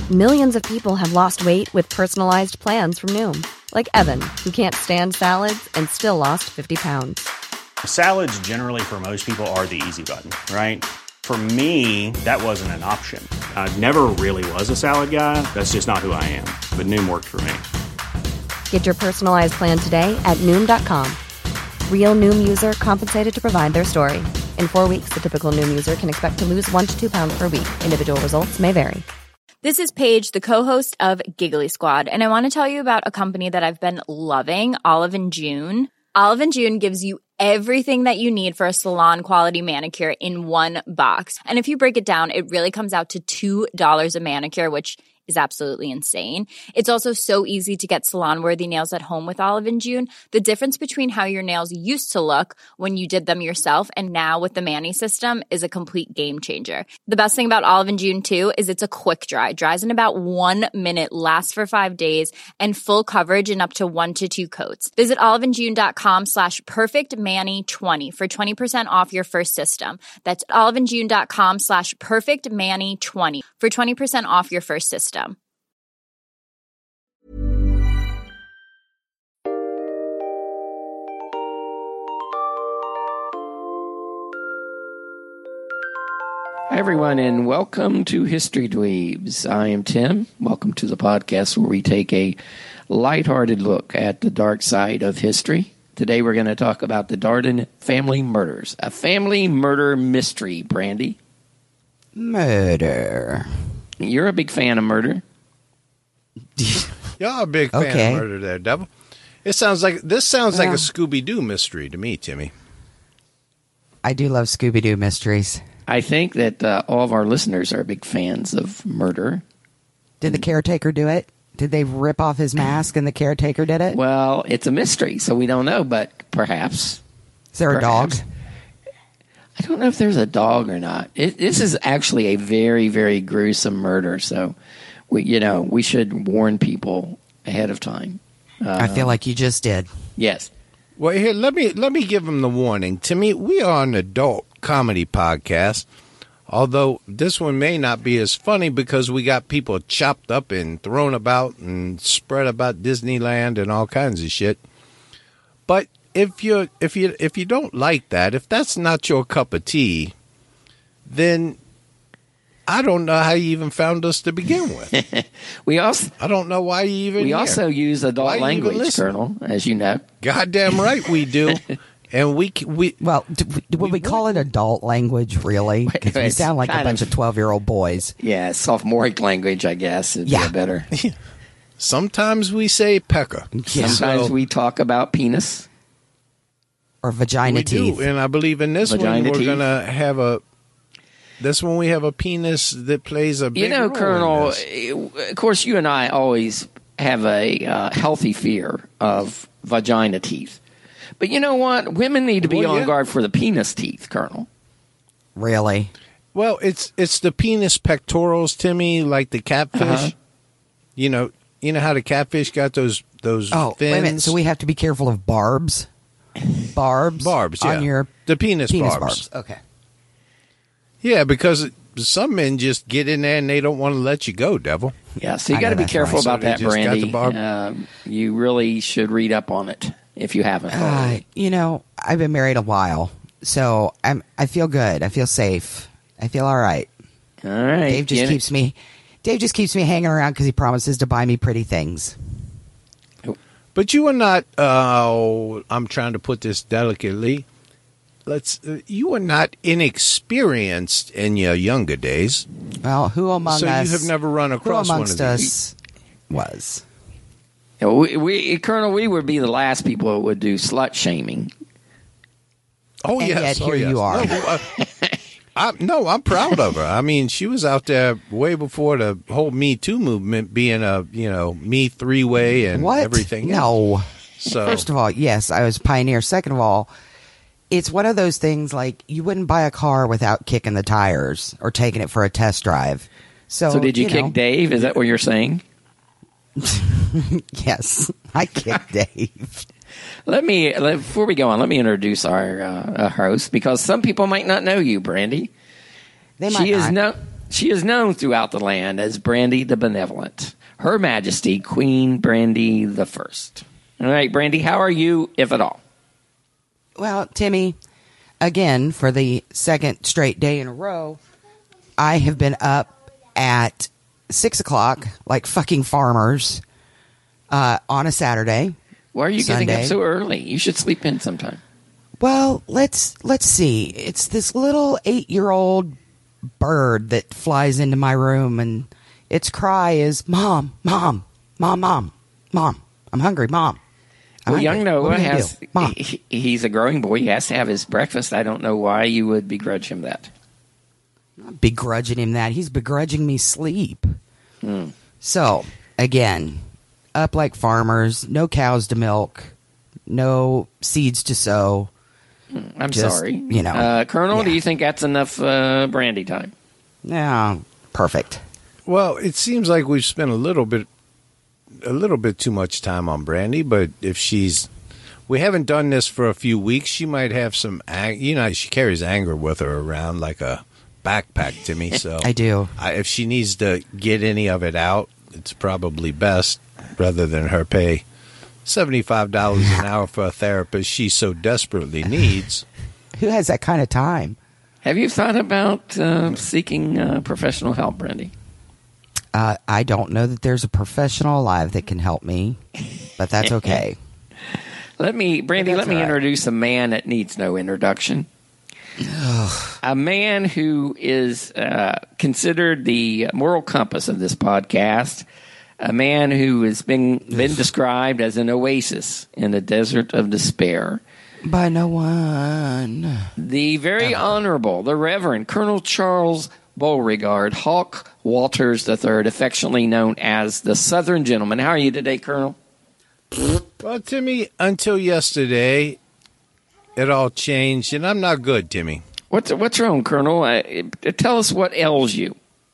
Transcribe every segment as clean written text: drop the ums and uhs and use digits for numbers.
Millions of people have lost weight with personalized plans from Noom. Like Evan, who can't stand salads and still lost 50 pounds. Salads generally for most people are the easy button, right? For me, that wasn't an option. I never really was a salad guy. That's just not who I am. But Noom worked for me. Get your personalized plan today at Noom.com. Real Noom user compensated to provide their story. In 4 weeks, the typical Noom user can expect to lose 1 to 2 pounds per week. Individual results may vary. This is Paige, the co-host of Giggly Squad, and I want to tell you about a company that I've been loving, Olive & June. Olive & June gives you everything that you need for a salon-quality manicure in one box. And if you break it down, it really comes out to $2 a manicure, which is absolutely insane. It's also so easy to get salon-worthy nails at home with Olive & June. The difference between how your nails used to look when you did them yourself and now with the Mani system is a complete game changer. The best thing about Olive & June, too, is it's a quick dry. Dries in about 1 minute, lasts for 5 days, and full coverage in up to 1 to 2 coats. Visit oliveandjune.com/perfectmani20 for 20% off your first system. That's oliveandjune.com/perfectmani20 for 20% off your first system. Hi, everyone, and welcome to History Dweebs. I am Tim. Welcome to the podcast where we take a lighthearted look at the dark side of history. Today we're going to talk about the Darden family murders, a family murder mystery, Brandy. Murder. You're a big fan of murder. You're a big fan of murder there, Devil. This sounds like a Scooby-Doo mystery to me, Timmy. I do love Scooby-Doo mysteries. I think that all of our listeners are big fans of murder. Did the caretaker do it? Did they rip off his mask and the caretaker did it? Well, it's a mystery, so we don't know, but perhaps. Is there a dog? I don't know if there's a dog or not. This is actually a very, very gruesome murder, so we should warn people ahead of time. I feel like you just did. Yes. Well, here, let me give them the warning. Timmy, we are an adult comedy podcast, although this one may not be as funny because we got people chopped up and thrown about and spread about Disneyland and all kinds of shit. But if you don't like that, if that's not your cup of tea, then I don't know how you even found us to begin with. I don't know why you even. We also use adult language, Colonel, as you know. Goddamn right we do. And would we call it adult language, really? Because we sound like a bunch of 12-year-old boys. Yeah, sophomoric language, I guess, would be better. Sometimes we say pecker. Yeah. Sometimes we talk about penis. Or vagina teeth. Do, and I believe in this one we're going to have a... This one we have a penis that plays a big role. Colonel, of course, you and I always have a healthy fear of vagina teeth. But you know what? Women need to be on guard for the penis teeth, Colonel. Really? Well, it's the penis pectorals, Timmy, like the catfish. Uh-huh. You know how the catfish got those fins? Wait a minute. So we have to be careful of barbs? Barbs, yeah. On your the penis barbs. Okay. Yeah, because some men just get in there and they don't want to let you go, Devil. Yeah, so you got to be careful about that, Brandy. You really should read up on it if you haven't already. I've been married a while, so I feel good. I feel safe. I feel all right. All right. Dave just keeps me hanging around because he promises to buy me pretty things. But you are not. I'm trying to put this delicately. You are not inexperienced in your younger days. Well, who among us? So you have never run across one of these. Who amongst us was? Colonel, we would be the last people who would do slut shaming. Oh, and yes. Yet here you are. I'm proud of her. I mean, she was out there way before the whole Me Too movement being a, me three-way and everything. No. So first of all, yes, I was a pioneer. Second of all, it's one of those things like you wouldn't buy a car without kicking the tires or taking it for a test drive. So did you kick Dave? Is that what you're saying? Yes, I kicked Dave. Before we go on, let me introduce our host, because some people might not know you, Brandy. They might not. She is known throughout the land as Brandy the Benevolent. Her Majesty, Queen Brandy the First. All right, Brandy, how are you, if at all? Well, Timmy, again, for the second straight day in a row, I have been up at 6 o'clock, like fucking farmers, on a Saturday. Why are you Sunday. getting up so early? You should sleep in sometime. Well, let's see. It's this little 8-year-old bird that flies into my room, and its cry is, Mom, Mom, Mom, Mom, Mom. I'm hungry, Mom. I'm Well, young hungry. What Noah are you gonna has, do? Mom. he's a growing boy. He has to have his breakfast. I don't know why you would begrudge him that. I'm begrudging him that. He's begrudging me sleep. Hmm. So, again, up like farmers, no cows to milk, no seeds to sow. I'm Just, sorry. you know, Colonel, do yeah. you think that's enough brandy time? Yeah, perfect. Well, it seems like we've spent a little bit too much time on Brandy, but if we haven't done this for a few weeks, she might have some, she carries anger with her around like a backpack to me. So I do. If she needs to get any of it out, it's probably best rather than her pay $75 an hour for a therapist she so desperately needs. Who has that kind of time? Have you thought about seeking professional help, Brandy? I don't know that there's a professional alive that can help me, but that's okay. Brandy, That's let me all right. introduce a man that needs no introduction. A man who is considered the moral compass of this podcast. A man who has been described as an oasis in the desert of despair. By no one. The very honorable, the Reverend Colonel Charles Beauregard Hawk Walters III, affectionately known as the Southern Gentleman. How are you today, Colonel? Well, Timmy, until yesterday, it all changed, and I'm not good, Timmy. What's wrong, Colonel? Tell us what ails you.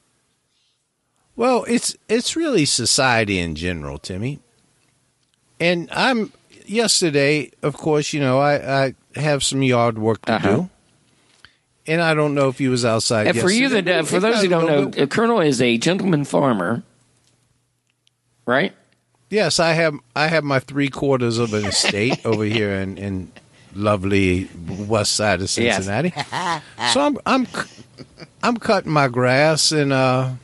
Well, it's really society in general, Timmy. And yesterday, of course, I have some yard work to do. And I don't know if he was outside And yesterday. for those who don't know, Colonel is a gentleman farmer, right? Yes, I have my 3/4 of an estate over here in lovely west side of Cincinnati. Yes. So I'm cutting my grass and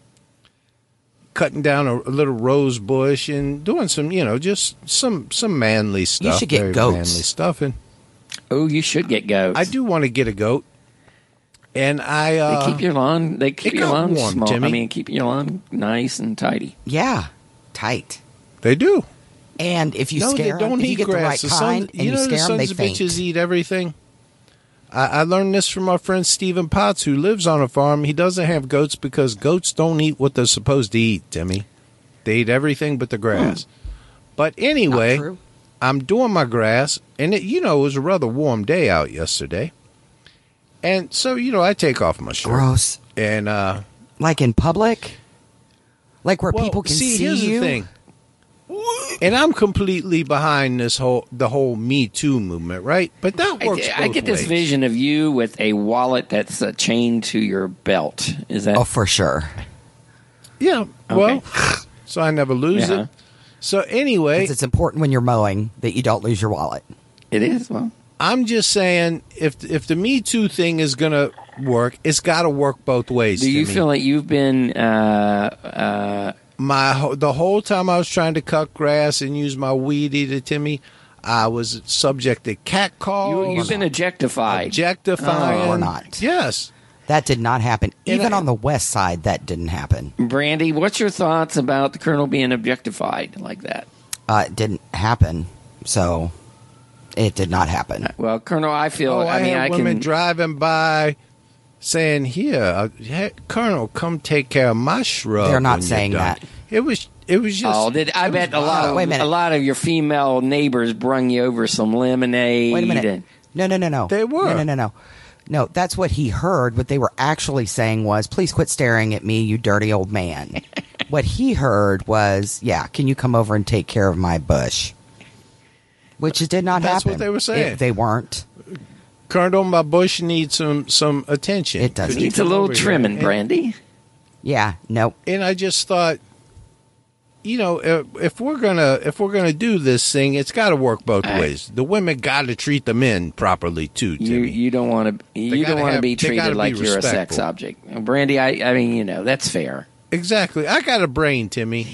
cutting down a little rose bush and doing some, just some manly stuff. You should get very goats. manly stuff. And Oh, you should get goats. I do want to get a goat. And They keep your lawn. They keep it your got lawn warm, small. Timmy. I mean, keep your lawn nice and tidy. Yeah, tight. they do. And if you No, scare they don't them, if eat you get grass. the right kind and you the scare them, they sons of faint. bitches eat everything. I learned this from our friend Stephen Potts, who lives on a farm. He doesn't have goats because goats don't eat what they're supposed to eat, Timmy. They eat everything but the grass. But anyway, Not true. I'm doing my grass, and it was a rather warm day out yesterday. And so, I take off my shirt. Gross. And, Like in public? Like where well, people can see here's you? the thing. And I'm completely behind the whole Me Too movement, right? But that works I both get this ways. vision of you with a wallet that's chained to your belt. Is that? Oh, for sure. Yeah, well, so I never lose Yeah. it. So anyway, 'Cause it's important when you're mowing that you don't lose your wallet. It is. Well, I'm just saying if the Me Too thing is going to work, it's got to work both ways. do you Timmy. feel like you've been? The whole time I was trying to cut grass and use my weed eater, Timmy, I was subject to catcalls. You've been objectified. objectifying. Or not. Yes. That did not happen. And Even I- on the west side, that didn't happen. Brandy, what's your thoughts about the Colonel being objectified like that? It didn't happen. So it did not happen. Well, Colonel, I feel. Oh, I mean, had I women can. driving by saying, "Here, hey, Colonel, come take care of my shrub." They're not when you're saying done." that. It was just. I it bet was wild. Wait a minute. a lot of your female neighbors brung you over some lemonade. Wait a minute. and- No. They were. No. No, that's what he heard. What they were actually saying was, please quit staring at me, you dirty old man. What he heard was, yeah, can you come over and take care of my bush? Which it did not That's happen. what they were saying. They weren't. Colonel, my bush needs some attention. It does. Could you Needs a come little over here? trimming, Brandy. Yeah, nope. And I just thought, if we're gonna do this thing, it's got to work both ways. The women got to treat the men properly too. Timmy. You don't want to be they treated gotta like be you're a sex respectful. object, Brandy. I mean, that's fair. Exactly. I got a brain, Timmy.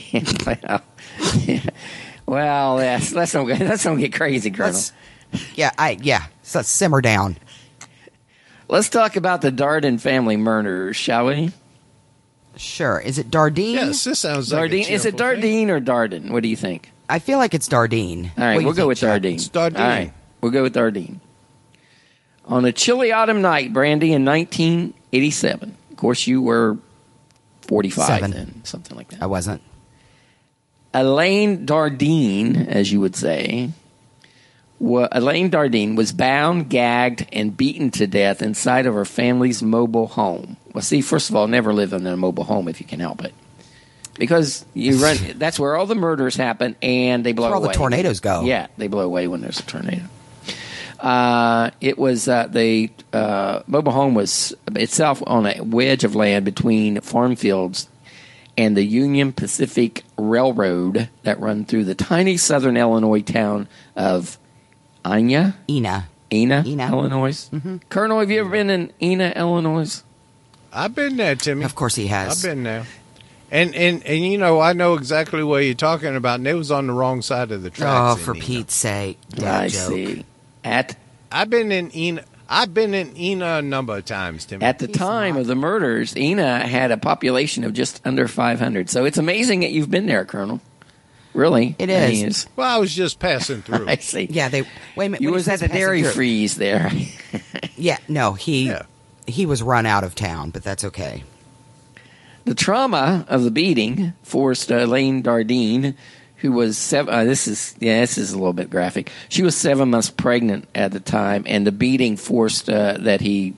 Well, let's don't get crazy, Colonel. So simmer down. Let's talk about the Darden family murder, shall we? Sure. Is it Dardine? Yes, this sounds like a Dardine. Is it cheerful thing. Dardine or Darden? What do you think? I feel like it's Dardine. All right, What do you we'll go think, with Chuck? Dardine. It's Dardine. All right, we'll go with Dardine. On a chilly autumn night, Brandy, in 1987. Of course, you were 45 7. then, something like that. I wasn't. Elaine Dardine, as you would say, Elaine Dardine was bound, gagged, and beaten to death inside of her family's mobile home. Well, see, first of all, never live in a mobile home if you can help it. Because that's where all the murders happen, and they blow That's where all away. the tornadoes go. Yeah, they blow away when there's a tornado. It was the mobile home was itself on a wedge of land between farm fields and the Union Pacific Railroad that run through the tiny southern Illinois town of Ina, Ina. Illinois. Mm-hmm. Colonel, have you ever been in Ina, Illinois? I've been there, Timmy. Of course he has. I've been there. And I know exactly what you're talking about, and it was on the wrong side of the Oh, tracks. for in Ina. Pete's sake. I Dad joke. see. I've been in Ina a number of times, Timmy. At the time of the murders, Ina had a population of just under 500. So it's amazing that you've been there, Colonel. Really, It I is. mean, Well, I was just passing through. I see. Yeah, wait a minute. You when he was at says the passing dairy through- freeze there. Yeah, no, Yeah. he was run out of town, but that's okay. The trauma of the beating forced Elaine Dardine, who was 7. This is a little bit graphic. She was 7 months pregnant at the time, and the beating forced the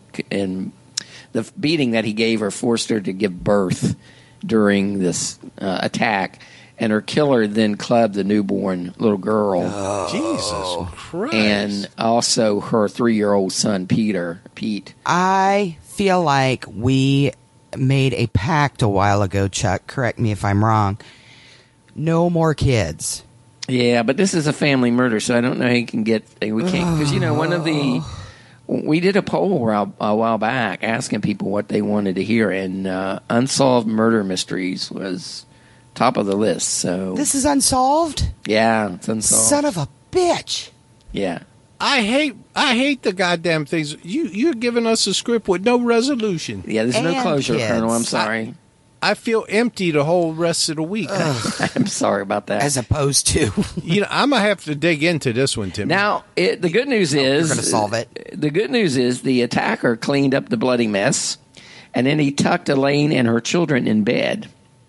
beating that he gave her forced her to give birth during this attack. And her killer then clubbed the newborn little girl, Jesus Christ. and also her 3-year-old son, Pete. I feel like we made a pact a while ago, Chuck. Correct me if I'm wrong. No more kids. Yeah, but this is a family murder, so I don't know how you can get. We can't because one of the. We did a poll a while back asking people what they wanted to hear, and unsolved murder mysteries was top of the list. So This is unsolved? yeah, it's unsolved. Son of a bitch. Yeah, I hate the goddamn things. You're giving us a script with no resolution. yeah. There's no And closure, kids. Colonel. I'm sorry. I feel empty the whole rest of the week. I'm sorry about that. As opposed to. I'm gonna have to dig into this one, Timmy. Now, the good news is You're gonna solve it. The good news is the attacker cleaned up the bloody mess, and then he tucked Elaine and her children in bed.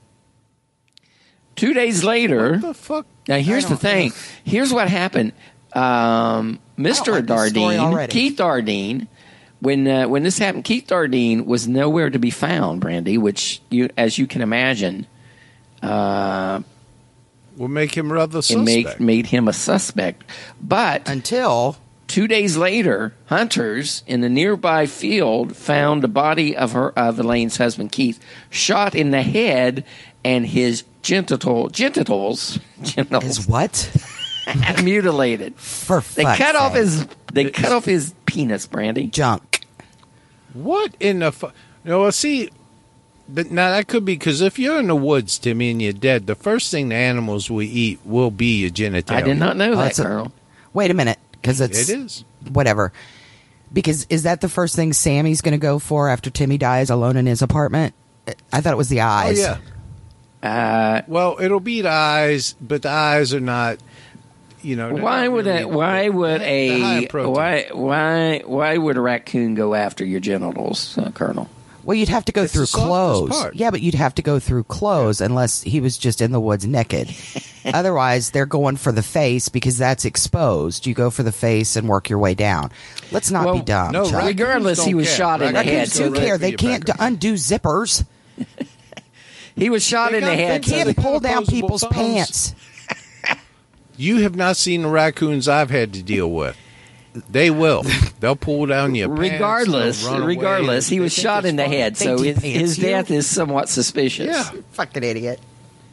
2 days later, what the fuck? now here's the thing. Here's what happened. Mr. like this story Dardine, already. Keith Dardine, when this happened, Keith Dardine was nowhere to be found, Brandy, which, as you can imagine, Will make him rather it suspect. made him a suspect. But Until. 2 days later, hunters in the nearby field found the body of Elaine's husband, Keith, shot in the head and his genitals Is what? mutilated. For They fuck's cut off sake. his penis, Brandy. Junk. What in the fuck? No, well, see, now that could be because if you're in the woods, Timmy, and you're dead, the first thing the animals will eat will be your genitalia. I did not know that, that's a- Colonel. Wait a minute. Because It is. Whatever. Because is that the first thing Sammy's going to go for after Timmy dies alone in his apartment? I thought it was the Oh, eyes. yeah. Well, it'll be the eyes, but the eyes are not. They're Why not would really- a why would they're high in a protein. why would a raccoon go after your genitals, Colonel? Well, you'd have to go It's through the softest clothes. part. Yeah, but you'd have to go through clothes unless he was just in the woods naked. Otherwise, they're going for the face because that's exposed. You go for the face and work your way down. Let's not be dumb. no, Chuck. raccoons Regardless, he don't was care. shot in the head. Raccoons Raccoons do go right care. for They your can't pecker. undo zippers. He was shot They in the got- head. They so can't they got pull down opposable people's thumbs. pants. You have not seen the raccoons I've had to deal with. They will. They'll pull down your pants. Regardless, they'll run away. regardless, he was think shot it's in the funny. head, They so do his pants you. death is somewhat suspicious. Yeah. Fucking idiot.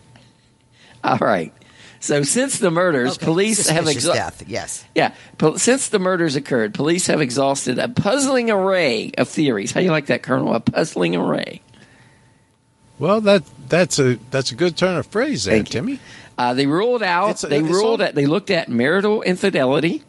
All right. So since the murders, Okay, police have suspicious death. Yes. since the murders occurred, police have exhausted a puzzling array of theories. How do you like that, Colonel? A puzzling array. Well, that's a good turn of phrase there, Thank you. Timmy. They ruled out. They looked at marital infidelity.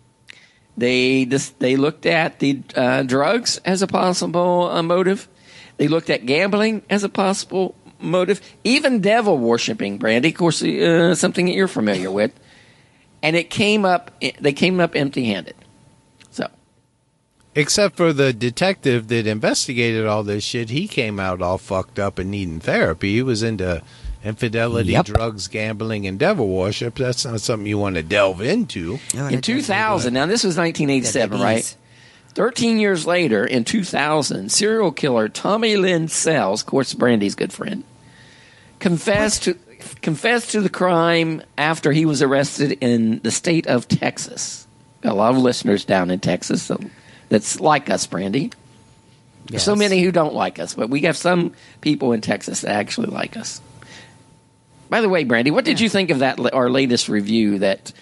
They looked at the drugs as a possible motive. They looked at gambling as a possible motive. Even devil worshipping, Brandy, of course, something that you're familiar with. And they came up empty-handed. So, Except for the detective that investigated all this shit, he came out all fucked up and needing therapy. He was into infidelity, Yep. drugs, gambling, and devil worship. That's not something you want to delve into. in 2000, now this was 1987, Yeah, right? 13 years later, in 2000, serial killer Tommy Lynn Sells, of course, Brandy's good friend, confessed to the crime after he was arrested in the state of Texas. Got a lot of listeners down in Texas that's like us, Brandy. There's so Yes. many who don't like us, but we have some people in Texas that actually like us. By the way, Brandy, what did you think of that? Our latest review that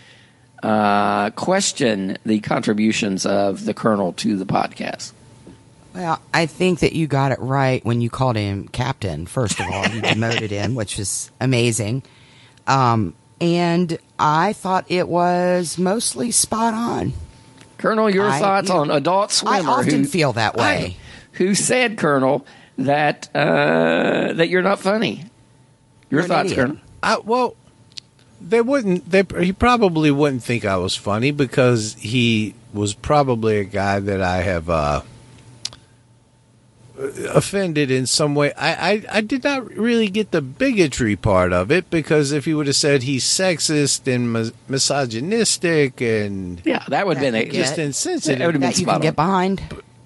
questioned the contributions of the Colonel to the podcast. Well, I think that you got it right when you called him captain. First of all, you demoted him, which was amazing. And I thought it was mostly spot on. Colonel, your thoughts on Adult Swimmer? I often feel that way. Who said, Colonel, that that you're not funny? Your You're an thoughts, idiot. Colonel? Well, they wouldn't. He probably wouldn't think I was funny because he was probably a guy that I have offended in some way. I did not really get the bigotry part of it, because if he would have said he's sexist and misogynistic and Yeah, that would have been just That insensitive. would have been That you can spot get on. behind.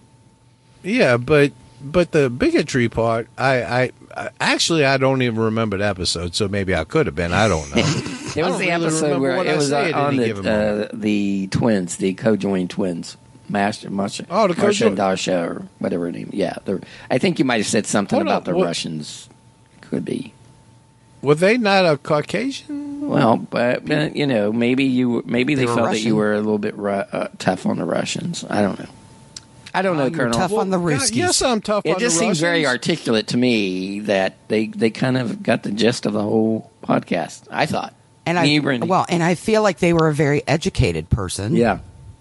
Yeah, but the bigotry part, I actually I don't even remember the episode, so maybe I could have been. I don't know. It I was don't the really episode remember where what it I was say at on any given moment. the twins, the co-joined twins. Masha, Oh, the Marsha co-joined- and Dasha, or whatever her name. Yeah, I think you might have said something Hold about on, the what- Russians. Could be. Were they not a Caucasian? Well, but maybe they were felt that Russian. you were a little bit tough on the Russians. I don't know. I don't know, You're Colonel. tough on the God, Ruskies. yes, I'm tough on It the just seems very Russians. articulate to me that they kind of got the gist of the whole podcast. I thought. And Me, Brandy. and I feel like they were a very educated person. Yeah.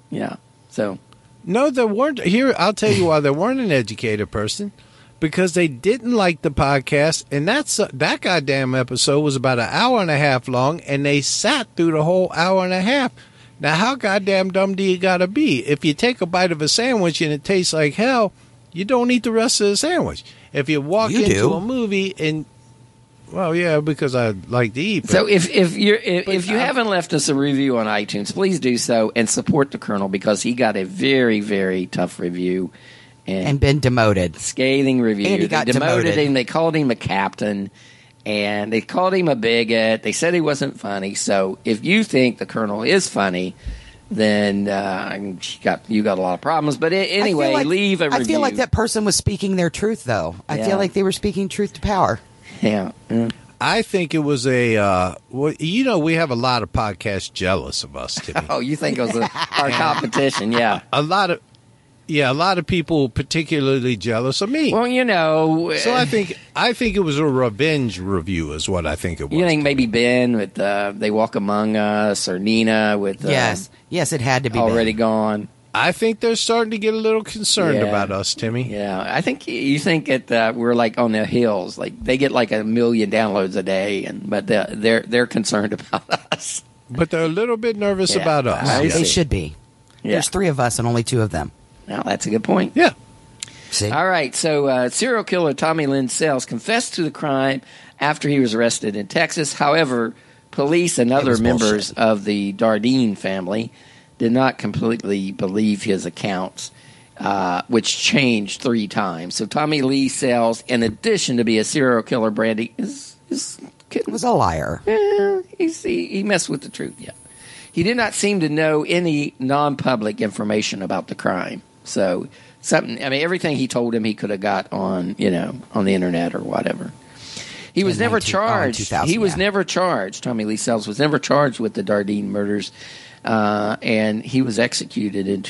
So No, there weren't. Here, I'll tell you why there weren't an educated person. Because they didn't like the podcast, and that goddamn episode was about an hour and a half long, and they sat through the whole hour and a half. Now, how goddamn dumb do you gotta be? If you take a bite of a sandwich and it tastes like hell, you don't eat the rest of the sandwich. If you walk You into do. a movie and, well, yeah, because I like to eat. But So if you haven't left us a review on iTunes, please do so and support the Colonel, because he got a very, very tough review And been demoted. scathing review. And he got they demoted demoted. him. They called him a captain, and they called him a bigot. They said he wasn't funny. So if you think the Colonel is funny, then you got a lot of problems. But anyway, I feel like, leave a review. I feel like that person was speaking their truth, though. I Yeah. feel like they were speaking truth to power. Yeah. I think it was we have a lot of podcasts jealous of us, Timmy. Oh, you think it was our competition? Yeah. A lot of people particularly jealous of me. Well, So I think it was a revenge review, is what I think it was. you think maybe Ben with They Walk Among Us, or Nina with Yes, it had to be already Ben. gone. I think they're starting to get a little concerned Yeah. about us, Timmy. Yeah, I think you think that we're like on the hills, like they get like 1 million downloads a day, but they're concerned about us. But they're a little bit nervous Yeah. about us. I They see. should be. Yeah. There's 3 of us and only 2 of them. Well, that's a good point. Yeah. See? All right, so serial killer Tommy Lynn Sells confessed to the crime after he was arrested in Texas. However, police and other was members bullshit. of the Dardeen family did not completely believe his accounts, which changed 3 times. So Tommy Lee Sells, in addition to be a serial killer, Brandy, is was a liar. he messed with the truth, yeah. He did not seem to know any non-public information about the crime. So everything he told him he could have got on, on the internet or whatever. He was never charged. He was never charged. Tommy Lee Sells was never charged with the Dardenne murders, and he was executed in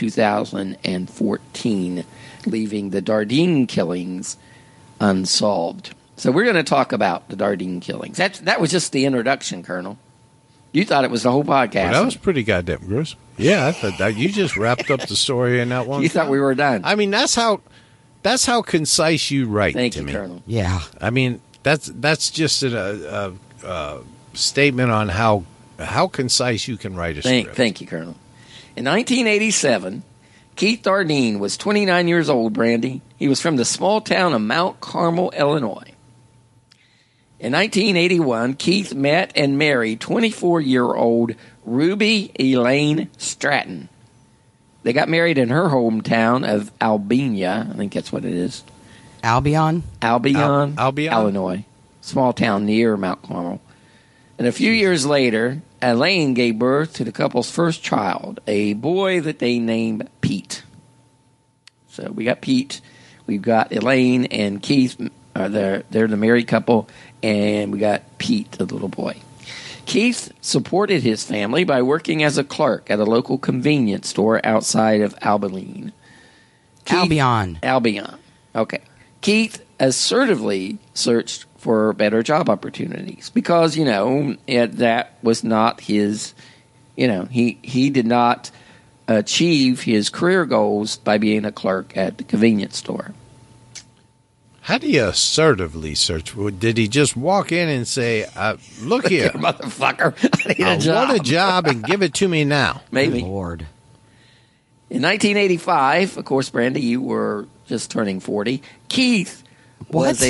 2014, leaving the Dardenne killings unsolved. So we're going to talk about the Dardenne killings. That was just the introduction, Colonel. You thought it was the whole podcast. Well, that was pretty goddamn gross. Yeah, I thought that you just wrapped up the story in that one. You thought we were done. I mean, that's how concise you write. Thank to you, me. Colonel. Yeah. I mean, that's just a statement on how concise you can write a script. Thank you, Colonel. In 1987, Keith Dardenne was 29 years old, Brandy. He was from the small town of Mount Carmel, Illinois. In 1981, Keith met and married 24-year-old Ruby Elaine Stratton. They got married in her hometown of Albina. I think that's what it is. Albion, Illinois. Small town near Mount Carmel. And a few years later, Elaine gave birth to the couple's first child, a boy that they named Pete. So we got Pete, we've got Elaine and Keith. They're the married couple, and we got Pete, the little boy. Keith supported his family by working as a clerk at a local convenience store outside of Albion. Albion. Okay. Keith assertively searched for better job opportunities because, that was not his, he did not achieve his career goals by being a clerk at the convenience store. How do you assertively search? Did he just walk in and say, look here, motherfucker, I need a job. I want a job and give it to me now? Maybe. Good Lord. In 1985, of course, Brandy, you were just turning 40. Keith was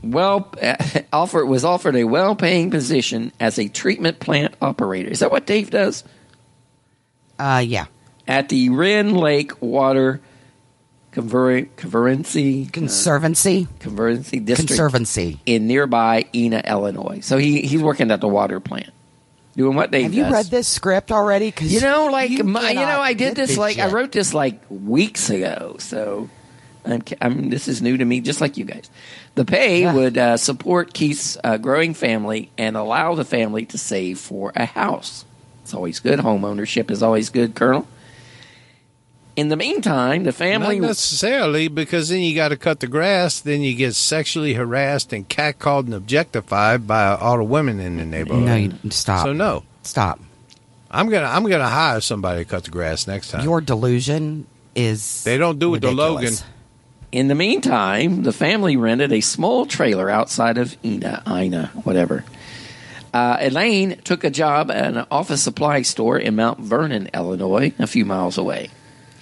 offered a well-paying position as a treatment plant operator. Is that what Dave does? Yeah. At the Wren Lake Water Conservancy District in nearby Ena, Illinois. So he's working at the water plant, doing what Dave does. Have you read this script already? I did this I wrote this weeks ago. So this is new to me, just like you guys. The pay would support Keith's growing family and allow the family to save for a house. It's always good. Home ownership is always good, Colonel. In the meantime, the family... Not necessarily, because then you got to cut the grass, then you get sexually harassed and catcalled and objectified by all the women in the neighborhood. No, stop. So no. Stop. I'm gonna hire somebody to cut the grass next time. Your delusion is They don't do ridiculous. it to Logan. In the meantime, the family rented a small trailer outside of Ena, whatever. Elaine took a job at an office supply store in Mount Vernon, Illinois, a few miles away.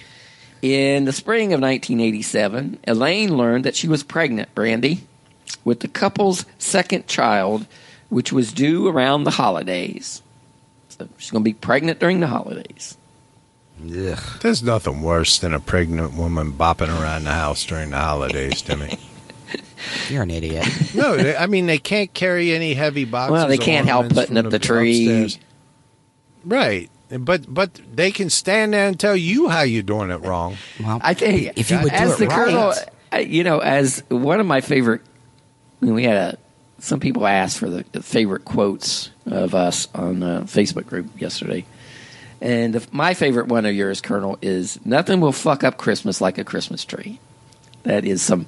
In the spring of 1987, Elaine learned that she was pregnant, Brandy, with the couple's second child, which was due around the holidays. So she's going to be pregnant during the holidays. Ugh. There's nothing worse than a pregnant woman bopping around the house during the holidays to me. You're an idiot. No, they can't carry any heavy boxes. Well, they can't help putting up the tree. Upstairs. Right. But they can stand there and tell you how you're doing it wrong. Well, I think if you would as do the it Colonel, right. As one of my favorite, we had some people asked for the favorite quotes of us on the Facebook group yesterday, and my favorite one of yours, Colonel, is "Nothing will fuck up Christmas like a Christmas tree." That is some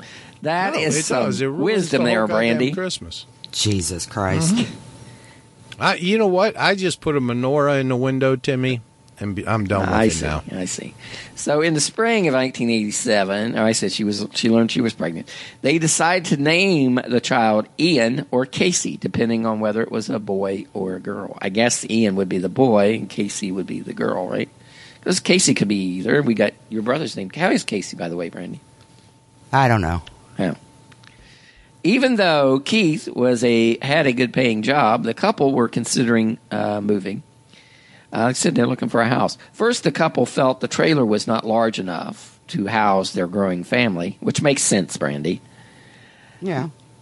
wisdom there, Brandy. Christmas. Jesus Christ. Mm-hmm. You know what? I just put a menorah in the window, Timmy, and I'm done with it now. I see. So in the spring of 1987, I said she learned she was pregnant. They decided to name the child Ian or Casey, depending on whether it was a boy or a girl. I guess Ian would be the boy and Casey would be the girl, right? Because Casey could be either. We got your brother's name. How is Casey, by the way, Brandy? I don't know. Yeah. Even though Keith had a good paying job, the couple were considering moving. Like I said, they're looking for a house. First, the couple felt the trailer was not large enough to house their growing family, which makes sense, Brandy. Yeah.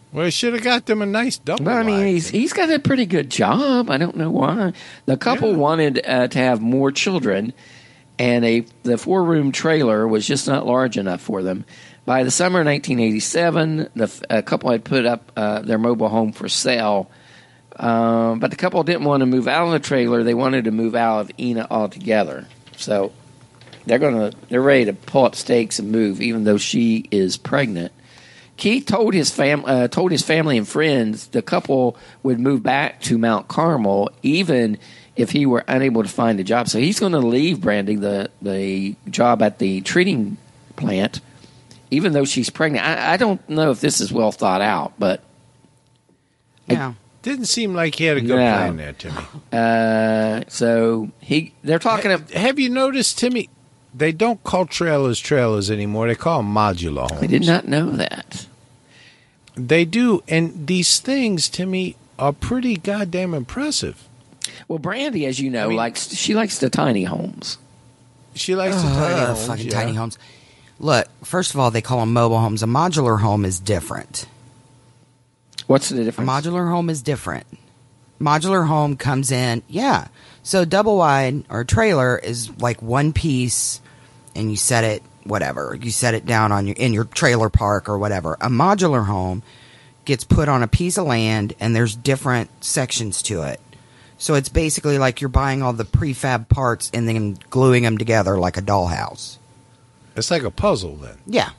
Well, he should have got them a nice double But I mean, wide. he's got a pretty good job. I don't know why. The couple wanted to have more children, and the 4-room trailer was just not large enough for them. By the summer of 1987, the couple had put up their mobile home for sale, but the couple didn't want to move out of the trailer. They wanted to move out of Ena altogether. So they're ready to pull up stakes and move, even though she is pregnant. Keith told his family and friends the couple would move back to Mount Carmel even if he were unable to find a job. So he's going to leave Brandy the job at the treating plant, even though she's pregnant. I don't know if this is well thought out, but Yeah. Didn't seem like he had a good plan there, Timmy. so they're talking. Have you noticed, Timmy? They don't call trailers anymore. They call them modular homes. I did not know that. They do, and these things, Timmy, are pretty goddamn impressive. Well, Brandy, as you know, likes the tiny homes. She likes the tiny homes. Fucking tiny homes. Look, first of all, they call them mobile homes. A modular home is different. What's the A difference? modular home is different. Modular home comes in, So double wide or trailer is like one piece, and you set it whatever. You set it down in your trailer park or whatever. A modular home gets put on a piece of land, and there's different sections to it. So it's basically like you're buying all the prefab parts and then gluing them together like a dollhouse. It's like a puzzle, then. Yeah.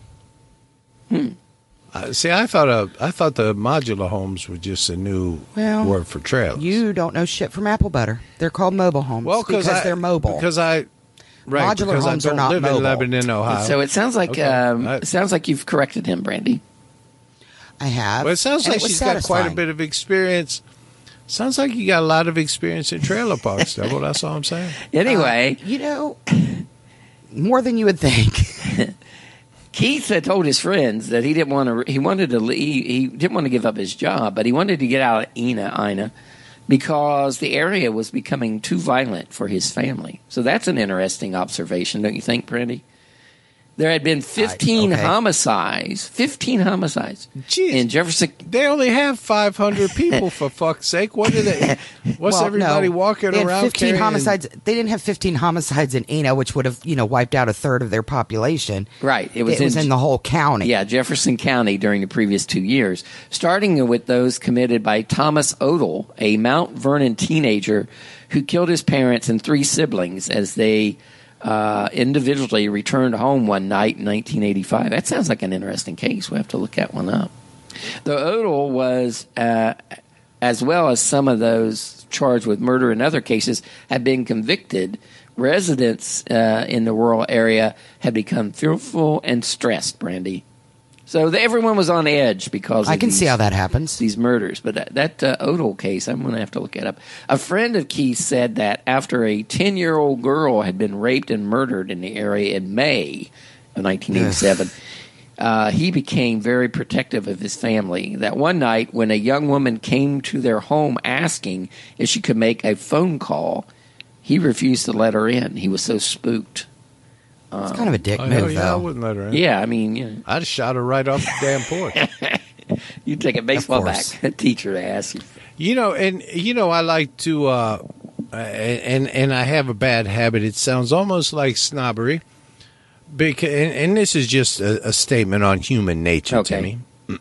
See, I thought the modular homes were just a new word for trailers. You don't know shit from apple butter. They're called mobile homes because they're mobile. Modular homes I don't are not live mobile. in Lebanon, Ohio. So it sounds like Okay. it sounds like you've corrected him, Brandy. I have. Well, it sounds and like it was she's got quite a satisfying. bit of experience. Sounds like you got a lot of experience in trailer parks, Devil. That's all I'm saying. Anyway, more than you would think. Keith had told his friends that he didn't want to. He wanted to leave. He didn't want to give up his job, but he wanted to get out of Ena because the area was becoming too violent for his family. So that's an interesting observation, don't you think, Brandy? There had been 15 homicides. 15 homicides in Jefferson. They only have 500 people, for fuck's sake. What do they? What's everybody walking they had around 15 carrying? homicides. They didn't have 15 homicides in Ena, which would have wiped out a third of their population. Right. It was in the whole county. Yeah, Jefferson County during the previous 2 years, starting with those committed by Thomas Odell, a Mount Vernon teenager who killed his parents and 3 siblings as they individually returned home one night in 1985. That sounds like an interesting case. We have to look that one up. The Odell was, as well as some of those charged with murder in other cases, had been convicted. Residents in the rural area had become fearful and stressed, Brandy. So everyone was on edge because I can see how that happens. These murders. But that Odell case, I'm going to have to look it up. A friend of Keith said that after a 10-year-old girl had been raped and murdered in the area in May of 1987, he became very protective of his family. That one night when a young woman came to their home asking if she could make a phone call, he refused to let her in. He was so spooked. It's kind of a dick move, I though. wouldn't let her in. Yeah, I mean, I'd have shot her right off the damn porch. You take a baseball bat teacher to ask you. I like to, and I have a bad habit. It sounds almost like snobbery, because, and this is just a statement on human nature, Timmy.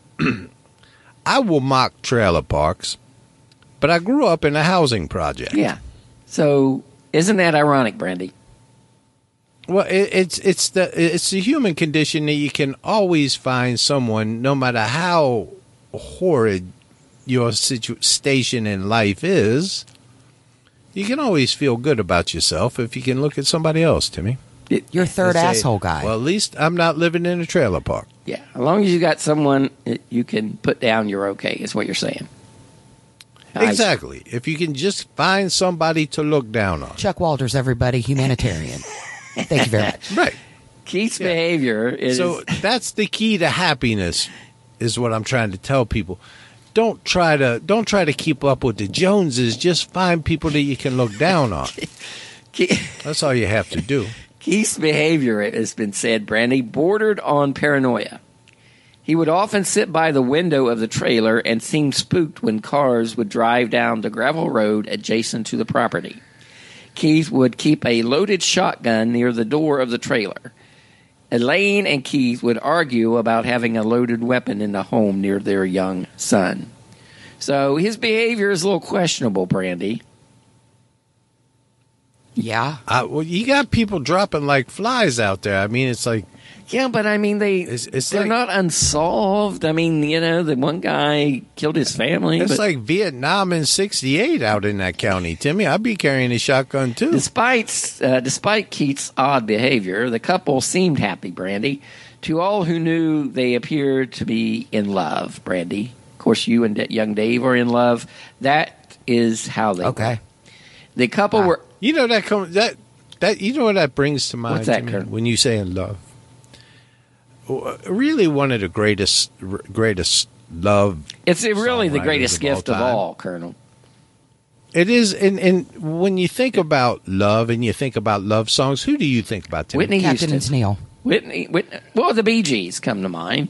I will mock trailer parks, but I grew up in a housing project. Yeah. So isn't that ironic, Brandy? Well, it's the human condition that you can always find someone, no matter how horrid your station in life is, you can always feel good about yourself if you can look at somebody else, Timmy. You're third and say, asshole guy. Well, at least I'm not living in a trailer park. Yeah. As long as you got someone you can put down, you're okay, is what you're saying. Exactly. If you can just find somebody to look down on. Chuck Walters, everybody, humanitarian. Thank you very much. Right. Keith's behavior is... So that's the key to happiness, is what I'm trying to tell people. Don't try to keep up with the Joneses. Just find people that you can look down on. That's all you have to do. Keith's behavior, it has been said, Brandy, bordered on paranoia. He would often sit by the window of the trailer and seem spooked when cars would drive down the gravel road adjacent to the property. Keith would keep a loaded shotgun near the door of the trailer. Elaine and Keith would argue about having a loaded weapon in the home near their young son. So his behavior is a little questionable, Brandy. Yeah. Well, you got people dropping like flies out there. I mean, it's like... Yeah, but I mean, they're like, not unsolved. I mean, the one guy killed his family. It's like Vietnam in '68 out in that county, Timmy. I'd be carrying a shotgun, too. Despite Keith's odd behavior, the couple seemed happy, Brandy. To all who knew, they appeared to be in love, Brandy. Of course, you and young Dave are in love. That is how they were. The couple were... You know, you know what that brings to mind? What's that, Timmy, Kurt? when you say in love? Really one of the greatest love. It's really the greatest gift of time. all, Colonel. It is, and when you think about love and you think about love songs, who do you think about, Timmy? Whitney Captain Houston. and Tennille. Whitney, well, the Bee Gees come to mind.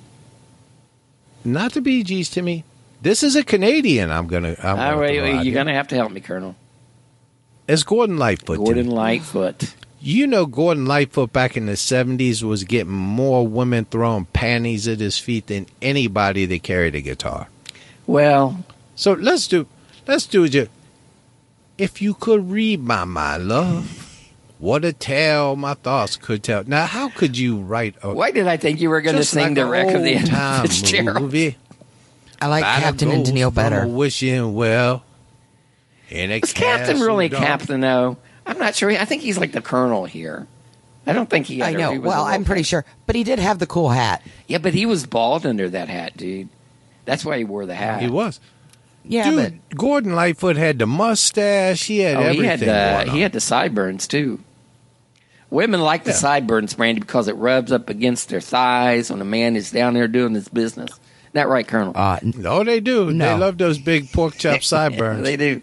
Not the Bee Gees, Timmy. This is a Canadian. You're going to have to help me, Colonel. It's Gordon Lightfoot. Gordon Timmy. Lightfoot. You know, Gordon Lightfoot back in the 70s was getting more women throwing panties at his feet than anybody that carried a guitar. Well, so let's do it. If you could read my mind, love, what a tale my thoughts could tell. Now, how could you write a... Why did I think you were going to sing like the wreck of the old-time Fitzgerald? movie. I like Captain and Tennille better. Wishing well. Is Captain really Captain, though? I'm not sure. I think he's like the Colonel here. I don't think he... I know. Well, I'm pretty sure. But he did have the cool hat. Yeah, but he was bald under that hat, dude. That's why he wore the hat. He was. Yeah, dude, Gordon Lightfoot had the mustache. He had everything. He had the sideburns, too. Women like the sideburns, Brandy, because it rubs up against their thighs when a man is down there doing his business. Isn't that right, Colonel? No, they do. No. They love those big pork chop sideburns. They do.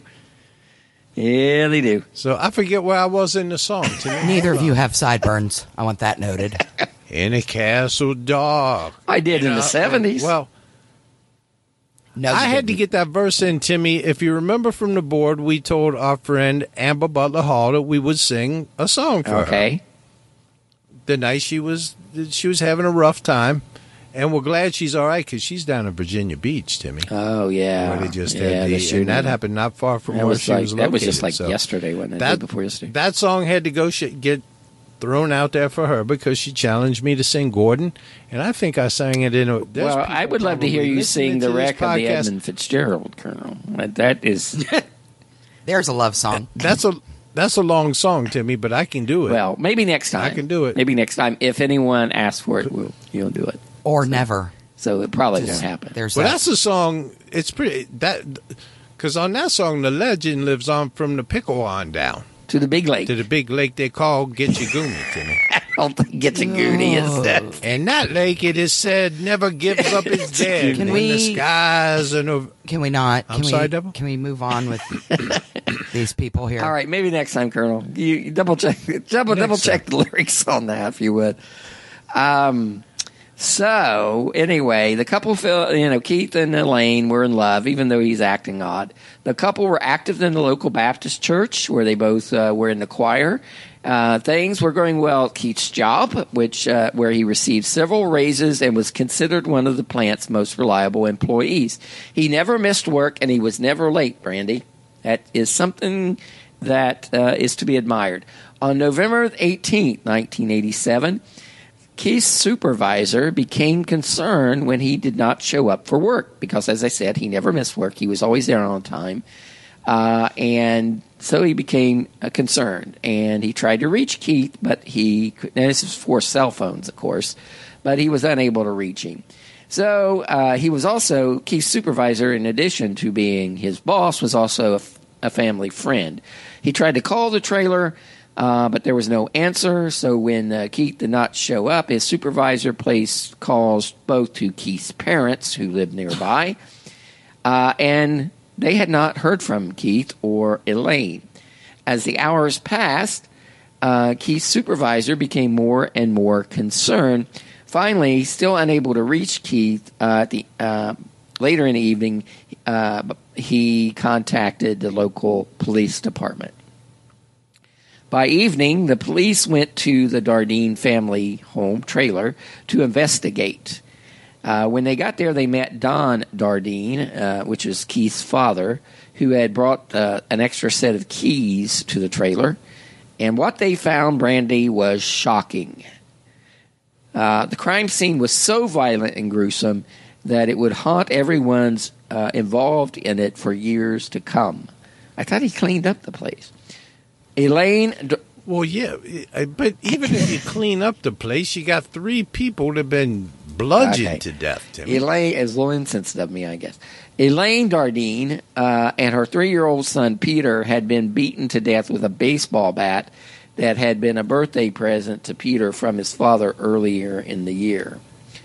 Yeah, they do. So I forget where I was in the song. Neither of you have sideburns. I want that noted. In a castle dark. I did in the 70s. Well, no, I had to get that verse in, Timmy. If you remember from the board, we told our friend Amber Butler Hall that we would sing a song for her. The night she was having a rough time. And we're glad she's all right because she's down in Virginia Beach, Timmy. Oh, yeah. Where they just had and that happened not far from where she was located. That was just like yesterday, wasn't it? The day before yesterday. That song had to go get thrown out there for her because she challenged me to sing Gordon, and I think I sang it in a... Well, I would love to hear you sing The Wreck of the Edmund Fitzgerald, Colonel. That is... There's a love song. That's a long song, Timmy, but I can do it. Well, maybe next time. I can do it. Maybe next time. If anyone asks for it, you'll do it. Or never. So it probably won't happen. That's a song. It's pretty because on that song the legend lives on from the pickle on down to the big lake. To the big lake they call Gitchagoonie, Timmy. I don't think Gitchagoonie is that. And that lake, it is said, never gives up its dead. Can we? The skies and can we not? I'm sorry, Devil. Can we move on with these people here? All right, maybe next time, Colonel. You double check the lyrics on that, if you would. So, anyway, the couple, Keith and Elaine were in love, even though he's acting odd. The couple were active in the local Baptist church, where they both were in the choir. Things were going well at Keith's job, where he received several raises and was considered one of the plant's most reliable employees. He never missed work, and he was never late, Brandy. That is something that is to be admired. On November 18th, 1987... Keith's supervisor became concerned when he did not show up for work because, as I said, he never missed work. He was always there on time. And so he became concerned. And he tried to reach Keith, but and this was before cell phones, of course, but he was unable to reach him. So he was also, Keith's supervisor, in addition to being his boss, was also a family friend. He tried to call the trailer, but there was no answer, so when Keith did not show up, his supervisor placed calls both to Keith's parents, who lived nearby, and they had not heard from Keith or Elaine. As the hours passed, Keith's supervisor became more and more concerned Finally, still unable to reach Keith, later in the evening, he contacted the local police department. By evening, the police went to the Dardeen family home trailer to investigate. When they got there, they met Don Dardeen, which is Keith's father, who had brought an extra set of keys to the trailer. And what they found, Brandy, was shocking. The crime scene was so violent and gruesome that it would haunt everyone's involved in it for years to come. I thought he cleaned up the place. Elaine... Well, yeah, but even if you clean up the place, you got 3 people that have been bludgeoned to death, Timmy. Elaine is a little insensitive of me, I guess. Elaine Dardeen and her 3-year-old son, Peter, had been beaten to death with a baseball bat that had been a birthday present to Peter from his father earlier in the year.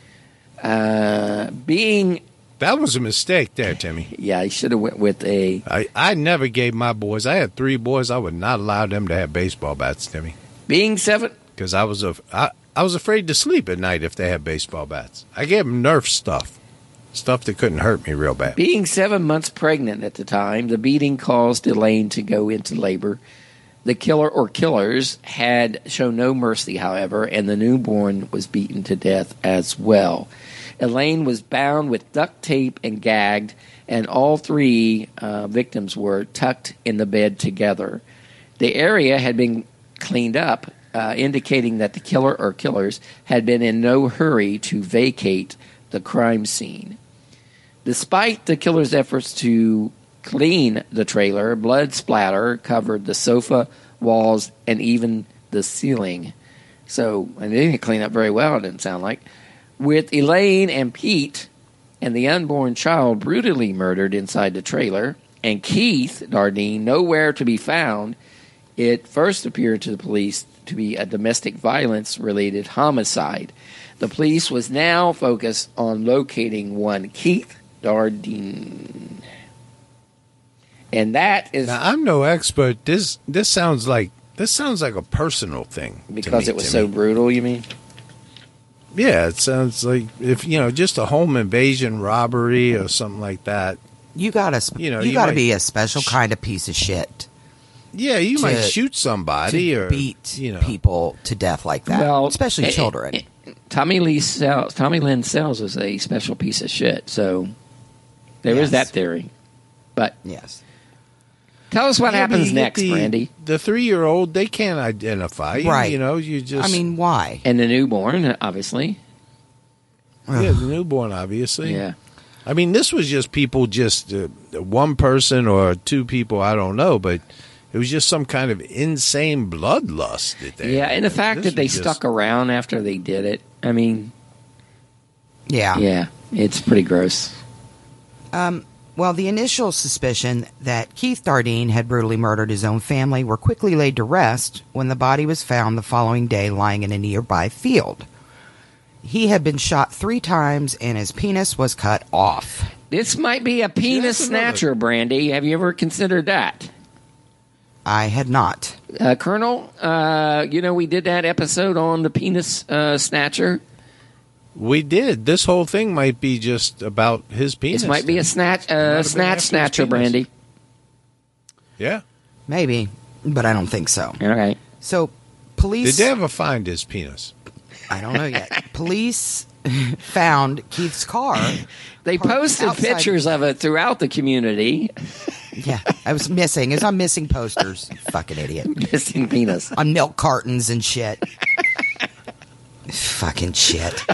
That was a mistake there, Timmy. Yeah, I should have went with a... I never gave my boys... I had 3 boys. I would not allow them to have baseball bats, Timmy. Being 7... Because I was afraid to sleep at night if they had baseball bats. I gave them Nerf stuff. Stuff that couldn't hurt me real bad. Being 7 months pregnant at the time, the beating caused Elaine to go into labor. The killer or killers had shown no mercy, however, and the newborn was beaten to death as well. Elaine was bound with duct tape and gagged, and all 3 victims were tucked in the bed together. The area had been cleaned up, indicating that the killer or killers had been in no hurry to vacate the crime scene. Despite the killer's efforts to clean the trailer, blood splatter covered the sofa, walls, and even the ceiling. So, and they didn't clean up very well, it didn't sound like. With Elaine and Pete and the unborn child brutally murdered inside the trailer, and Keith Dardeen nowhere to be found, it first appeared to the police to be a domestic violence-related homicide. The police was now focused on locating one Keith Dardeen. And that is... Now, I'm no expert. This sounds like a personal thing. Because it was so brutal, you mean? Yeah, it sounds like if just a home invasion, robbery, or something like that. You gotta be a special kind of piece of shit. Yeah, you might shoot somebody or beat people to death like that, especially children. Tommy Lynn Sells is a special piece of shit, so there is that theory. But yes. Tell us what happens next, Brandy. The 3-year-old, they can't identify. Right. You just... I mean, why? And the newborn, obviously. Yeah, the newborn, obviously. Yeah. I mean, this was just people, one person or 2 people, I don't know, but it was just some kind of insane bloodlust. Yeah, and the fact that they stuck around after they did it, I mean... Yeah. Yeah, it's pretty gross. Well, the initial suspicion that Keith Dardeen had brutally murdered his own family were quickly laid to rest when the body was found the following day lying in a nearby field. He had been shot 3 times and his penis was cut off. This might be a penis snatcher, Brandy. Have you ever considered that? I had not. Colonel, we did that episode on the penis snatcher. We did. This whole thing might be just about his penis. This might be a snatcher, Brandy. Yeah. Maybe, but I don't think so. Okay. So, police... Did they ever find his penis? I don't know yet. Police found Keith's car. They posted pictures of it throughout the community. Yeah, I was missing. I'm missing posters. Fucking idiot. Missing penis. On milk cartons and shit. Fucking shit.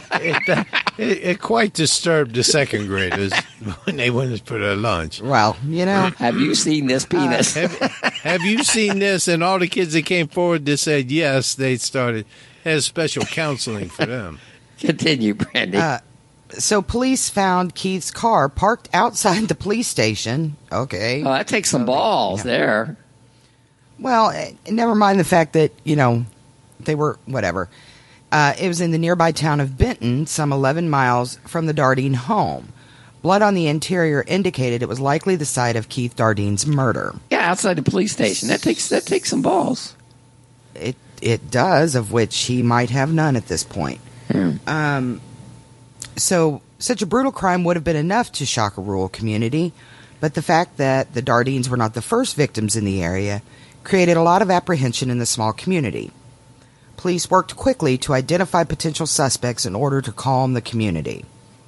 It quite disturbed the 2nd graders when they went for their lunch. Well, Have you seen this penis? Have you seen this? And all the kids that came forward that said yes, they had special counseling for them. Continue, Brandy. So police found Keith's car parked outside the police station. Okay. Oh, that takes some balls there. Well, never mind the fact that, they were, whatever. It was in the nearby town of Benton, some 11 miles from the Dardeen home. Blood on the interior indicated it was likely the site of Keith Dardeen's murder. Yeah, outside the police station. That takes some balls. It does, of which he might have none at this point. So such a brutal crime would have been enough to shock a rural community, but the fact that the Dardines were not the first victims in the area created a lot of apprehension in the small community. Police worked quickly to identify potential suspects in order to calm the community.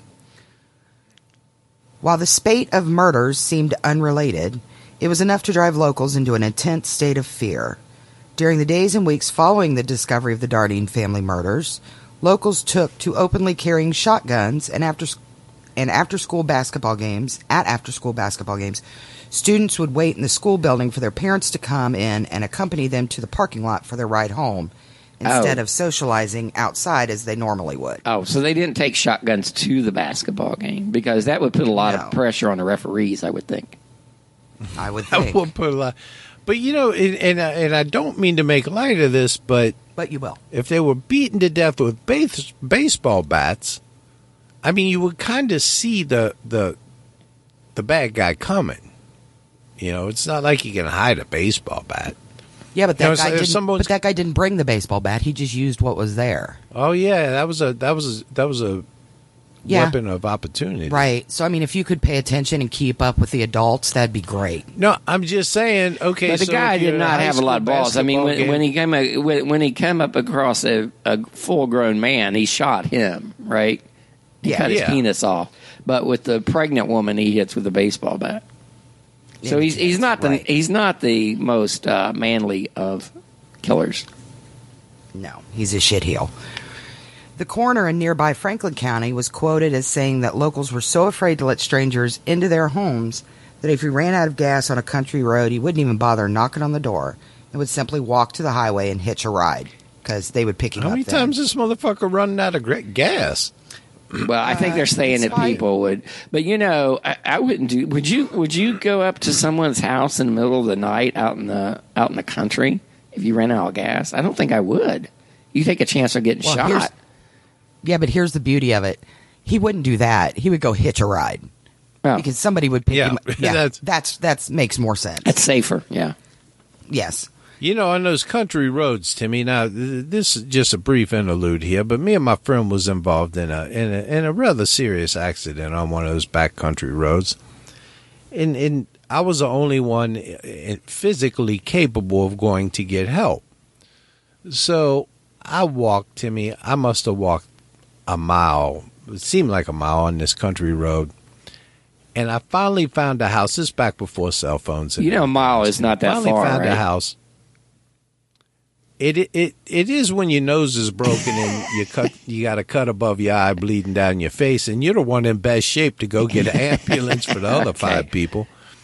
While the spate of murders seemed unrelated, it was enough to drive locals into an intense state of fear. During the days and weeks following the discovery of the Dardine family murders, locals took to openly carrying shotguns and after-school basketball games. Students would wait in the school building for their parents to come in and accompany them to the parking lot for their ride home, instead of socializing outside as they normally would. Oh, so they didn't take shotguns to the basketball game, because that would put a lot of pressure on the referees, I would think. I would think. That would put a lot. But, and I don't mean to make light of this, but you will. If they were beaten to death with baseball bats, I mean, you would kind of see the bad guy coming. It's not like you can hide a baseball bat. Yeah, but that guy didn't bring the baseball bat. He just used what was there. Oh yeah, that was a weapon of opportunity. Right. So I mean, if you could pay attention and keep up with the adults, that'd be great. No, I'm just saying. Okay, but the guy did not have a lot of balls. I mean, when he came up across a full-grown man, he shot him. Right. He cut his penis off. But with the pregnant woman, he hits with a baseball bat. So he's not the most manly of killers. No, he's a shitheel. The coroner in nearby Franklin County was quoted as saying that locals were so afraid to let strangers into their homes that if he ran out of gas on a country road, he wouldn't even bother knocking on the door and would simply walk to the highway and hitch a ride because they would pick him up. How many times this motherfucker running out of gas? Well, I think they're saying that people would, but I wouldn't do. Would you go up to someone's house in the middle of the night out in the country if you ran out of gas? I don't think I would. You take a chance of getting shot. Yeah, but here's the beauty of it. He wouldn't do that. He would go hitch a ride because somebody would pick him up. Yeah, that makes more sense. It's safer. Yeah. Yes. On those country roads, Timmy, now, this is just a brief interlude here, but me and my friend was involved in a rather serious accident on one of those backcountry roads. And I was the only one physically capable of going to get help. So I walked, Timmy, I must have walked a mile. It seemed like a mile on this country road. And I finally found a house. This is back before cell phones. A mile is not that far, finally found a house. It is when your nose is broken and you got a cut above your eye bleeding down your face, and you're the one in best shape to go get an ambulance for the other 5 people.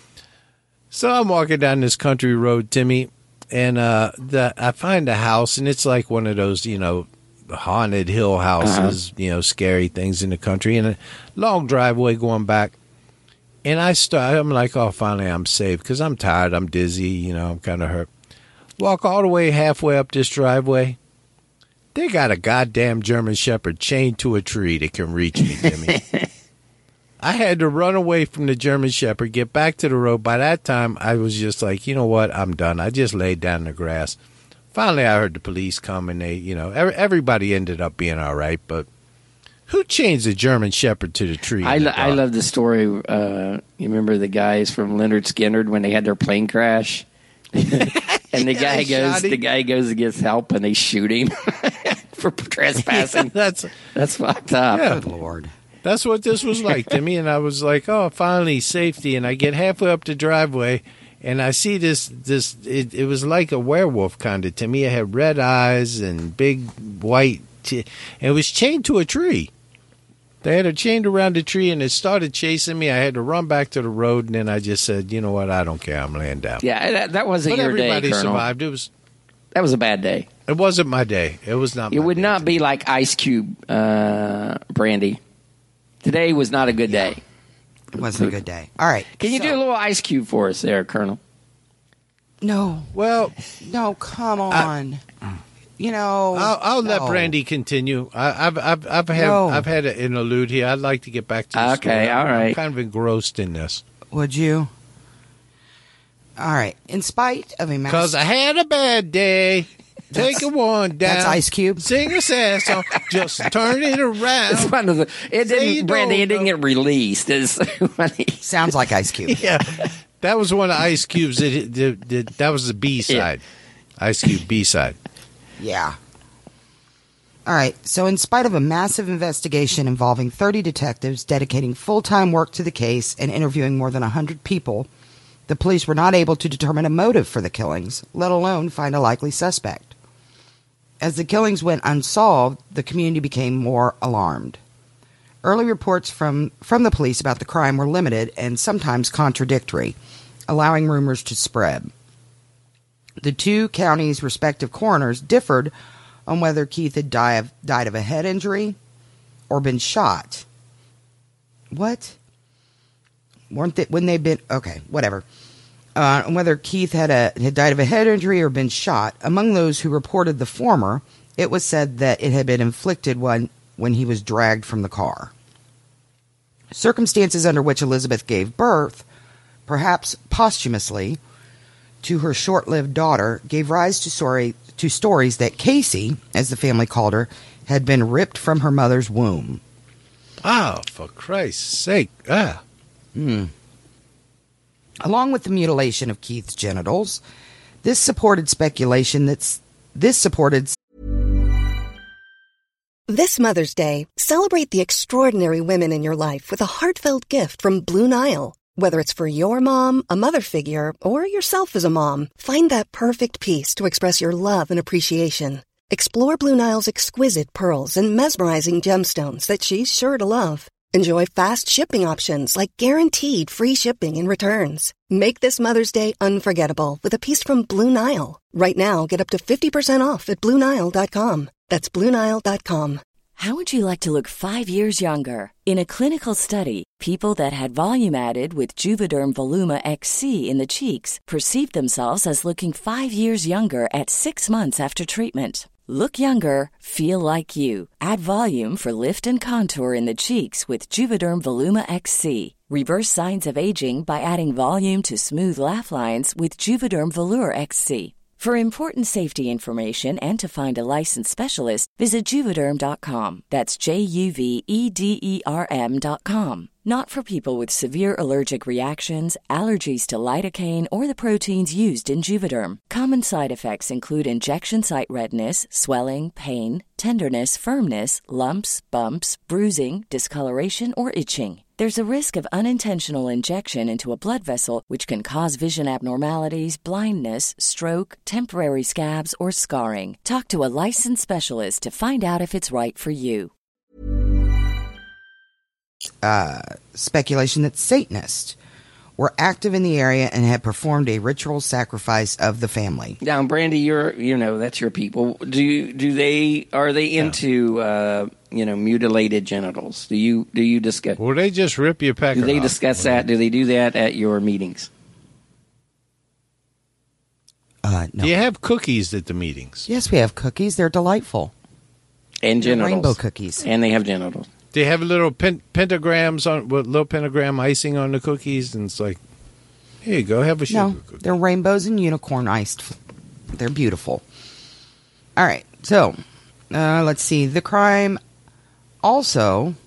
So I'm walking down this country road, Timmy, and I find a house, and it's like one of those, haunted hill houses, scary things in the country, and a long driveway going back. And I'm like, oh, finally I'm safe because I'm tired, I'm dizzy, I'm kind of hurt. Walk all the way halfway up this driveway. They got a goddamn German Shepherd chained to a tree that can reach me, Jimmy. I had to run away from the German Shepherd, get back to the road. By that time, I was just like, you know what? I'm done. I just laid down in the grass. Finally, I heard the police come, and they, everybody ended up being all right. But who chains the German Shepherd to the tree? I love the story. You remember the guys from Leonard Skinner when they had their plane crash? And the guy goes and gets help, and they shoot him for trespassing. That's fucked up. Yeah. Good Lord. That's what this was like to me, and I was like, oh, finally, safety. And I get halfway up the driveway, and I see this. It was like a werewolf kind of to me. It had red eyes and big white and it was chained to a tree. They had it chained around the tree, and it started chasing me. I had to run back to the road, and then I just said, you know what, I don't care. I'm laying down. Yeah, that wasn't your day, Colonel. Survived. That was a bad day. It wasn't my day. It was not my day. It would not be like Ice Cube, Brandy. Today was not a good day. It wasn't a good day. All right. Can you do a little Ice Cube for us there, Colonel? No. Well. No, come on. I'll let Brandy continue. I've had an interlude here. I'd like to get back to the story. Okay, all right. I'm kind of engrossed in this. Would you? All right. In spite of a because I had a bad day. Take a one down. That's Ice Cube. Sing a sad song. Just turn it around. It's one of the. It Say you didn't, Brandy. It don't didn't get released. It's funny. Sounds like Ice Cube. Yeah, that was one of Ice Cube's. That was the B side. Yeah. Ice Cube B side. Yeah. All right. So in spite of a massive investigation involving 30 detectives dedicating full-time work to the case and interviewing more than 100 people, the police were not able to determine a motive for the killings, let alone find a likely suspect. As the killings went unsolved, the community became more alarmed. Early reports from the police about the crime were limited and sometimes contradictory, allowing rumors to spread. The two counties' respective coroners differed on whether Keith had died of a head injury or been shot. What? Wouldn't they been... Okay, whatever. On whether Keith had died of a head injury or been shot. Among those who reported the former, it was said that it had been inflicted when he was dragged from the car. Circumstances under which Elizabeth gave birth, perhaps posthumously, to her short-lived daughter, gave rise to stories that Casey, as the family called her, had been ripped from her mother's womb. Oh, for Christ's sake. Ah. Along with the mutilation of Keith's genitals, this supported speculation This Mother's Day, celebrate the extraordinary women in your life with a heartfelt gift from Blue Nile. Whether it's for your mom, a mother figure, or yourself as a mom, find that perfect piece to express your love and appreciation. Explore Blue Nile's exquisite pearls and mesmerizing gemstones that she's sure to love. Enjoy fast shipping options like guaranteed free shipping and returns. Make this Mother's Day unforgettable with a piece from Blue Nile. Right now, get up to 50% off at BlueNile.com. That's BlueNile.com. How would you like to look 5 years younger? In a clinical study, people that had volume added with Juvederm Voluma XC in the cheeks perceived themselves as looking 5 years younger at 6 months after treatment. Look younger, feel like you. Add volume for lift and contour in the cheeks with Juvederm Voluma XC. Reverse signs of aging by adding volume to smooth laugh lines with Juvederm Volure XC. For important safety information and to find a licensed specialist, visit Juvederm.com. That's JUVEDERM.com. Not for people with severe allergic reactions, allergies to lidocaine, or the proteins used in Juvederm. Common side effects include injection site redness, swelling, pain, tenderness, firmness, lumps, bumps, bruising, discoloration, or itching. There's a risk of unintentional injection into a blood vessel, which can cause vision abnormalities, blindness, stroke, temporary scabs, or scarring. Talk to a licensed specialist to find out if it's right for you. Speculation that Satanists were active in the area and had performed a ritual sacrifice of the family. Now, Brandy, that's your people. Are they into mutilated genitals? Do you discuss? Well, they just rip your pecker off. Do they discuss that? Do they do that at your meetings? No. Do you have cookies at the meetings? Yes, we have cookies. They're delightful. And genitals. Rainbow cookies. And they have genitals. They have little pentagrams with little pentagram icing on the cookies, and it's like, here you go, have a sugar cookie. They're rainbows and unicorn iced. They're beautiful. All right, so let's see. The crime also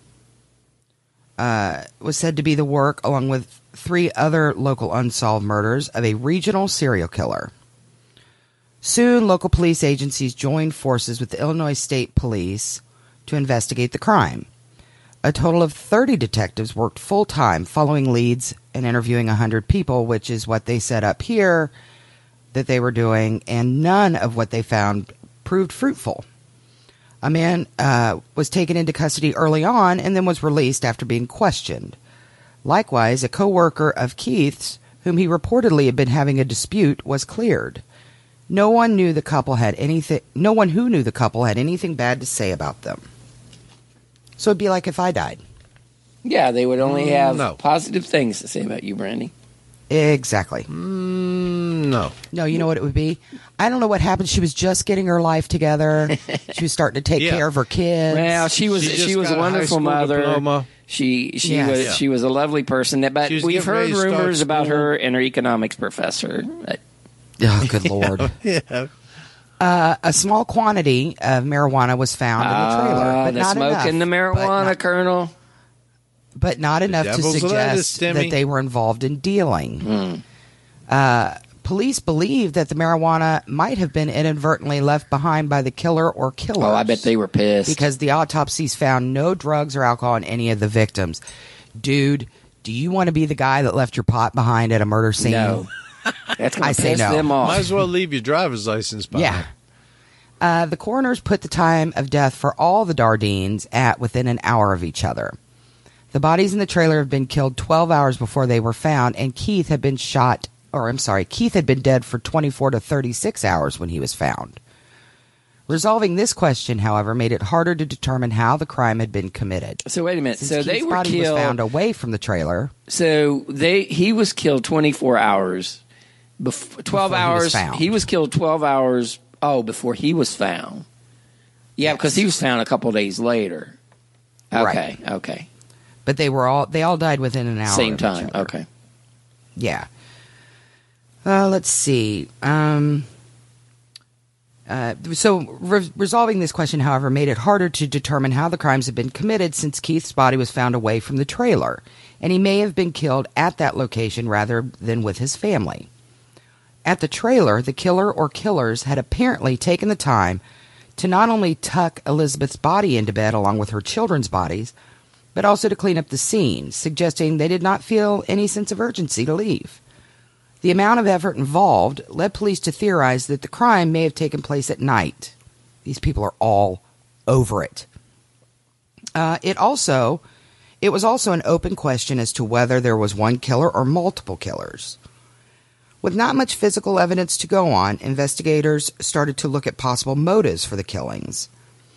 was said to be the work, along with 3 other local unsolved murders, of a regional serial killer. Soon, local police agencies joined forces with the Illinois State Police to investigate the crime. A total of 30 detectives worked full-time, following leads and interviewing 100 people, which is what they set up here that they were doing, and none of what they found proved fruitful. A man was taken into custody early on and then was released after being questioned. Likewise, a co-worker of Keith's, whom he reportedly had been having a dispute, was cleared. No one who knew the couple had anything bad to say about them. So it'd be like if I died. Yeah, they would only have positive things to say about you, Brandy. Exactly. No. No, you know what it would be? I don't know what happened. She was just getting her life together. She was starting to take care of her kids. Well, she was a wonderful mother. Diploma. She was a lovely person. But we've heard rumors about her and her economics professor. Oh, good Lord. Yeah. A small quantity of marijuana was found in the trailer, but the not enough. smoking the marijuana, Colonel. But not enough to devil's lettuce, suggest Timmy. that they were involved in dealing. Police believe that the marijuana might have been inadvertently left behind by the killer or killers. Oh, I bet they were pissed. Because the autopsies found no drugs or alcohol in any of the victims. Dude, do you want to be the guy that left your pot behind at a murder scene? No. That's going I to say piss no. them off. Might as well leave your driver's license behind. Yeah. The coroners put the time of death for all the Dardines at within an hour of each other. The bodies in the trailer have been killed 12 hours before they were found, and Keith had been dead for 24 to 36 hours when he was found. Resolving this question, however, made it harder to determine how the crime had been committed. So wait a minute. Since So they Keith's were body killed. was found away from the trailer. So he was killed 24 hours. 12 Before he was hours. found. He was killed 12 hours. Oh, before he was found. Yeah, because he was found a couple days later. Okay. Right. Okay. But they all died within an hour. Same of each time. other. Okay. Yeah. Let's see. Resolving this question, however, made it harder to determine how the crimes had been committed since Keith's body was found away from the trailer, and he may have been killed at that location rather than with his family. At the trailer, the killer or killers had apparently taken the time to not only tuck Elizabeth's body into bed along with her children's bodies, but also to clean up the scene, suggesting they did not feel any sense of urgency to leave. The amount of effort involved led police to theorize that the crime may have taken place at night. These people are all over it. It was also an open question as to whether there was one killer or multiple killers. With not much physical evidence to go on, investigators started to look at possible motives for the killings.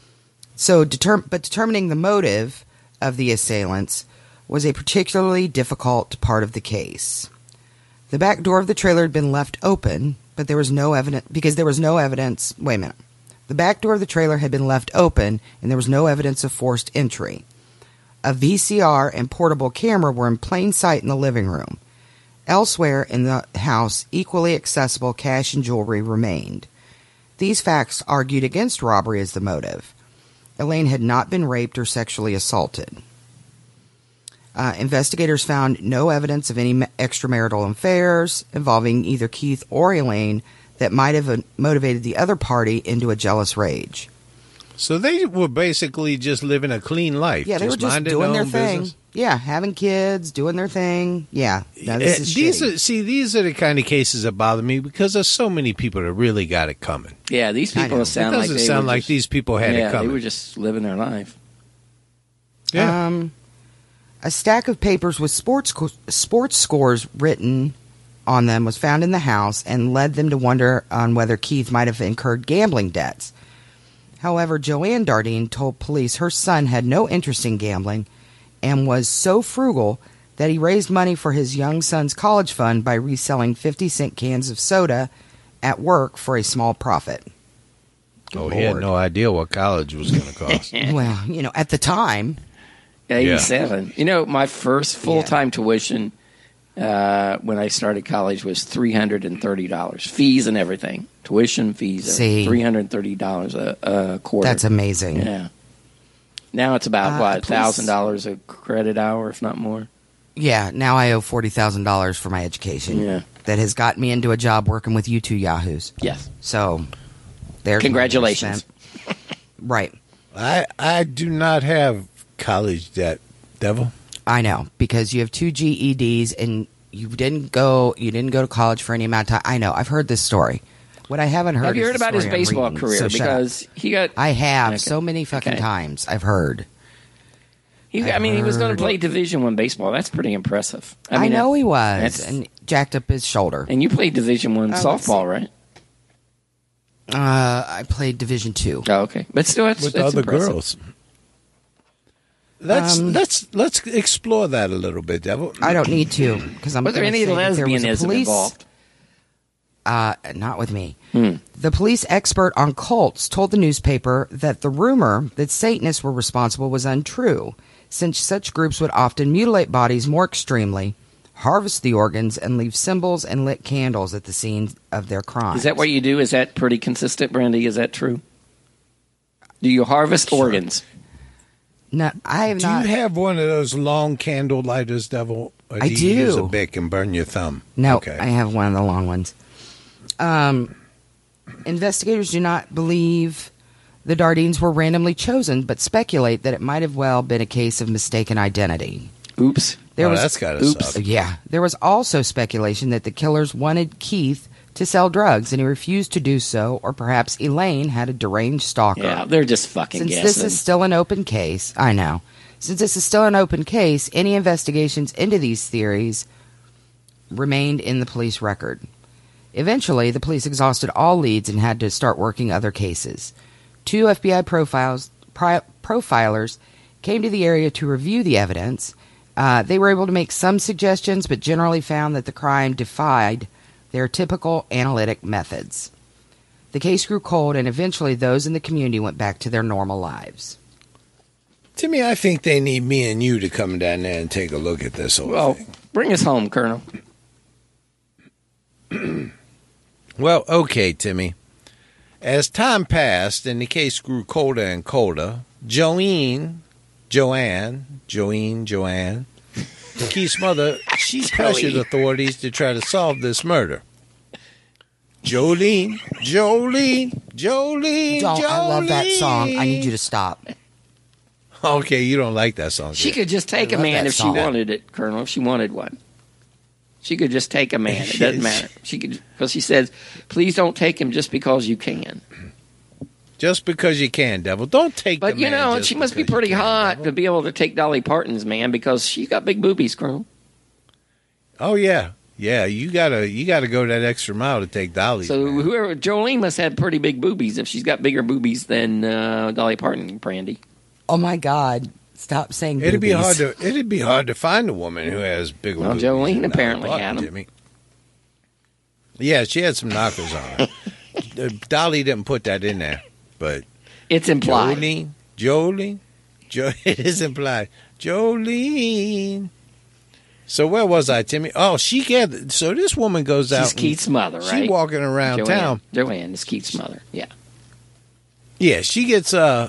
Determining the motive of the assailants was a particularly difficult part of the case. The back door of the trailer had been left open, but there was no evidence because there was no evidence. Wait a minute. The back door of the trailer had been left open, and there was no evidence of forced entry. A VCR and portable camera were in plain sight in the living room. Elsewhere in the house, equally accessible cash and jewelry remained. These facts argued against robbery as the motive. Elaine had not been raped or sexually assaulted. Investigators found no evidence of any extramarital affairs involving either Keith or Elaine that might have motivated the other party into a jealous rage. So they were basically just living a clean life. Yeah, they were just doing their thing. Business. Yeah, having kids, doing their thing. Yeah, no, this is shitty. These are the kind of cases that bother me because there's so many people that really got it coming. Yeah, these people sound like it doesn't sound like these people had it coming. They were just living their life. Yeah. A stack of papers with sports scores written on them was found in the house and led them to wonder on whether Keith might have incurred gambling debts. However, Joanne Dardine told police her son had no interest in gambling and was so frugal that he raised money for his young son's college fund by reselling 50-cent cans of soda at work for a small profit. Oh, he had no idea what college was going to cost. Well, at the time. 87. Yeah. My first full-time tuition when I started college was $330. Fees and everything. Tuition, fees, $330 a quarter. That's amazing. Yeah. Now it's about, $1,000 a credit hour, if not more? Yeah, now I owe $40,000 for my education. Yeah. That has got me into a job working with you two yahoos. Yes. So, there's congratulations. Right. I do not have college debt, Devil. I know, because you have 2 GEDs and you didn't go to college for any amount of time. I know, I've heard this story. What I haven't heard Have you is heard the about his story I'm baseball reading, career? so Because he got... I have so many fucking times. I've heard. He was going to play Division I baseball. That's pretty impressive. I know he was, and jacked up his shoulder. And you played Division I softball, right? I played Division II. Oh, okay, but still, with other impressive. girls. Let's explore that a little bit, Devil. I don't need to because I'm. Was there any lesbianism involved? Not with me. The police expert on cults told the newspaper that the rumor that Satanists were responsible was untrue, since such groups would often mutilate bodies more extremely, harvest the organs, and leave symbols and lit candles at the scene of their crime. Is that what you do? Is that pretty consistent, Brandy? Is that true? Do you harvest organs? No, I have Do not. you have one of those long candle lighters, Devil? Or I do do. you use a Bic and burn your thumb? No, Okay. I have one of the long ones. Investigators do not believe the Dardines were randomly chosen, but speculate that it might have well been a case of mistaken identity. Oops. That's gotta suck. Yeah. There was also speculation that the killers wanted Keith to sell drugs, and he refused to do so, or perhaps Elaine had a deranged stalker. Yeah, they're just fucking Since guessing. this is still an open case, I know. Since this is still an open case, any investigations into these theories remained in the police record. Eventually, the police exhausted all leads and had to start working other cases. 2 FBI profilers came to the area to review the evidence. They were able to make some suggestions, but generally found that the crime defied their typical analytic methods. The case grew cold, and eventually those in the community went back to their normal lives. Timmy, I think they need me and you to come down there and take a look at this whole Well, thing. bring us home, Colonel. Well, okay, Timmy. As time passed and the case grew colder and colder, Joanne, Keith's mother, she pressured authorities to try to solve this murder. Jolene. Don't, I love that song. I need you to stop. Okay, you don't like that song. She do you? could just take I a love man that if she song. wanted it, Colonel, if she wanted one. She could just take a man. It doesn't matter. She could, because she says, please don't take him just because you can. Just because you can, Devil. Don't take But, the you man know, just she must be because you pretty can, hot Devil. to be able to take Dolly Parton's man because she got big boobies, Colonel. Oh, yeah. Yeah, you gotta go that extra mile to take Dolly. So whoever, Jolene must have pretty big boobies if she's got bigger boobies than Dolly Parton, Brandy. Oh my God! Stop saying It'd be boobies. It'd be hard to find a woman who has big Well, boobies Jolene than apparently Dolly had Parton, 'em. Jimmy. Yeah, she had some knockers on her. Dolly didn't put that in there, but It's implied. Jolene, it is implied. Jolene. So where was I, Timmy? Oh, so this woman goes out. She's Keith's mother, right? She's walking around town. Joanne is Keith's mother, yeah. Yeah, she gets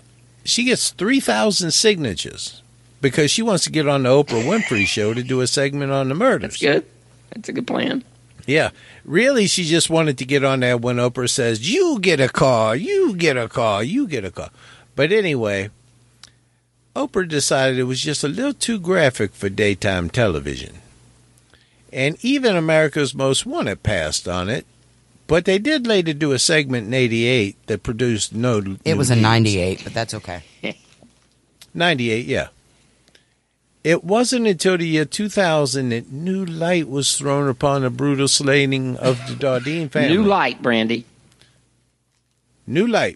3,000 signatures because she wants to get on the Oprah Winfrey show to do a segment on the murders. That's good. That's a good plan. Yeah. Really, she just wanted to get on there when Oprah says, you get a car, you get a car, you get a car. But anyway, Oprah decided it was just a little too graphic for daytime television. And even America's Most Wanted passed on it. But they did later do a segment in 88 that produced no It was new in leads. 98, but that's okay. 98, yeah. It wasn't until the year 2000 that new light was thrown upon the brutal slaying of the Dardine family. New light, Brandy. New light.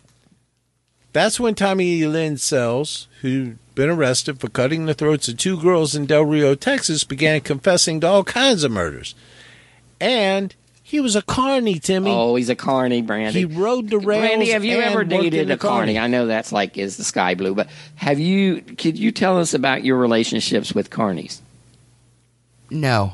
That's when Tommy Lynn Sells, who'd been arrested for cutting the throats of 2 girls in Del Rio, Texas, began confessing to all kinds of murders. And he was a carny, Timmy. Oh, he's a carny, Brandy. He rode the rails. Brandy, have you and ever worked in dated the a carny? I know that's like is the sky blue, but could you tell us about your relationships with carnies? No,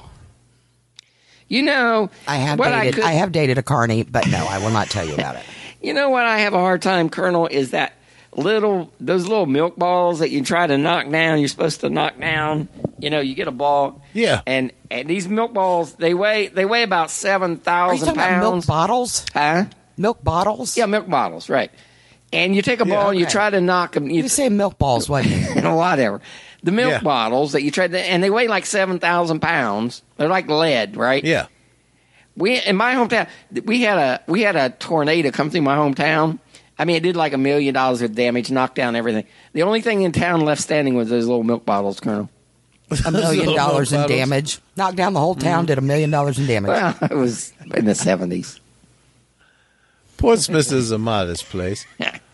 You know, I have what dated. I have dated a carny, but no, I will not tell you about it. You know what I have a hard time, Colonel, is that those little milk balls that you try to knock down. You're supposed to knock down. You know, you get a ball. Yeah. And these milk balls, they weigh about Are you 7,000 talking about milk pounds. bottles? Huh? Milk bottles? Yeah, milk bottles, right. And you take a ball and you okay. try to knock them. You say milk balls, wasn't you? Whatever. The milk Yeah. bottles that you try to, and they weigh like 7,000 pounds. They're like lead, right? Yeah. In my hometown, we had a tornado come through my hometown. I mean, it did like $1 million of damage, knocked down everything. The only thing in town left standing was those little milk bottles, Colonel. $1 million in bottles. damage. Knocked down the whole town, did $1 million in damage. Well, it was in the 70s. Portsmouth is a modest place.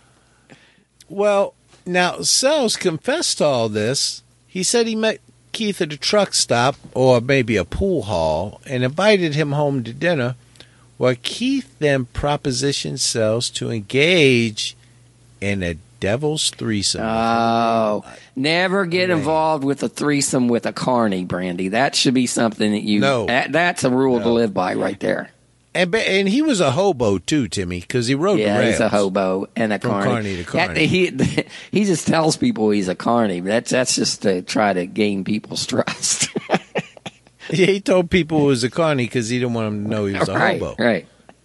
Well, now, Sells confessed to all this. He said he met Keith at a truck stop or maybe a pool hall and invited him home to dinner, where Keith then propositioned Sells to engage in a devil's threesome. Oh, never get involved with a threesome with a carny, Brandy. That should be something that you. No. That's a rule to live by right there. And he was a hobo too, Timmy, because he rode the rails. Yeah, he's a hobo and a From carny. to carny. He just tells people he's a carny. That's just to try to gain people's trust. Yeah, he told people he was a carny because he didn't want them to know he was a hobo. Right.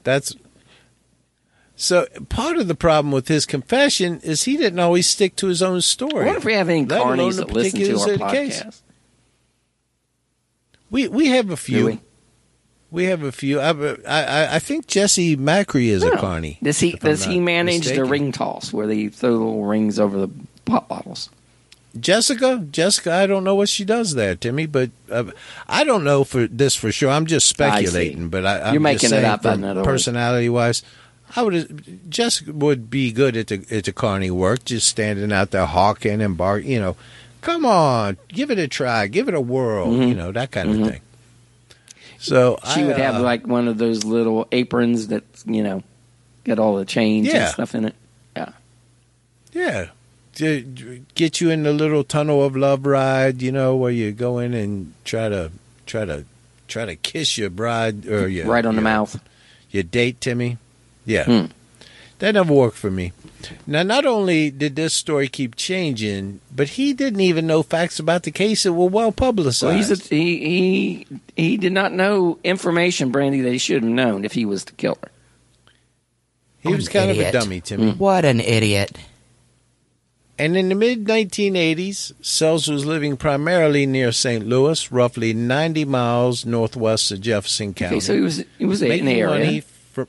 So part of the problem with his confession is he didn't always stick to his own story. What if we have any let alone carnies the that listen to our particulars of the case. podcast? We have a few. Do we? We have a few. I think Jesse Macri is a carny. Does he manage mistaken. the ring toss where they throw little rings over the pop bottles? Jessica, I don't know what she does there, Timmy, but I don't know for sure. I'm just speculating, but I'm You're making just it saying up. In other words. personality-wise, Jessica would be good at the carny work, just standing out there hawking and barking. You know, come on, give it a try, give it a whirl. Mm-hmm. You know, that kind of thing. So She would have like one of those little aprons that got all the chains and stuff in it. Yeah. To get you in the little tunnel of love ride, where you go in and try to kiss your bride or your right on the mouth. Your date, Timmy. Yeah. That never worked for me. Now, not only did this story keep changing, but he didn't even know facts about the case that were well publicized. Well, he did not know information, Brandy, that he should have known if he was the killer. He was kind of a dummy, Timmy. What an idiot. And in the mid-1980s, Sells was living primarily near St. Louis, roughly 90 miles northwest of Jefferson County. Okay, so he was in the area.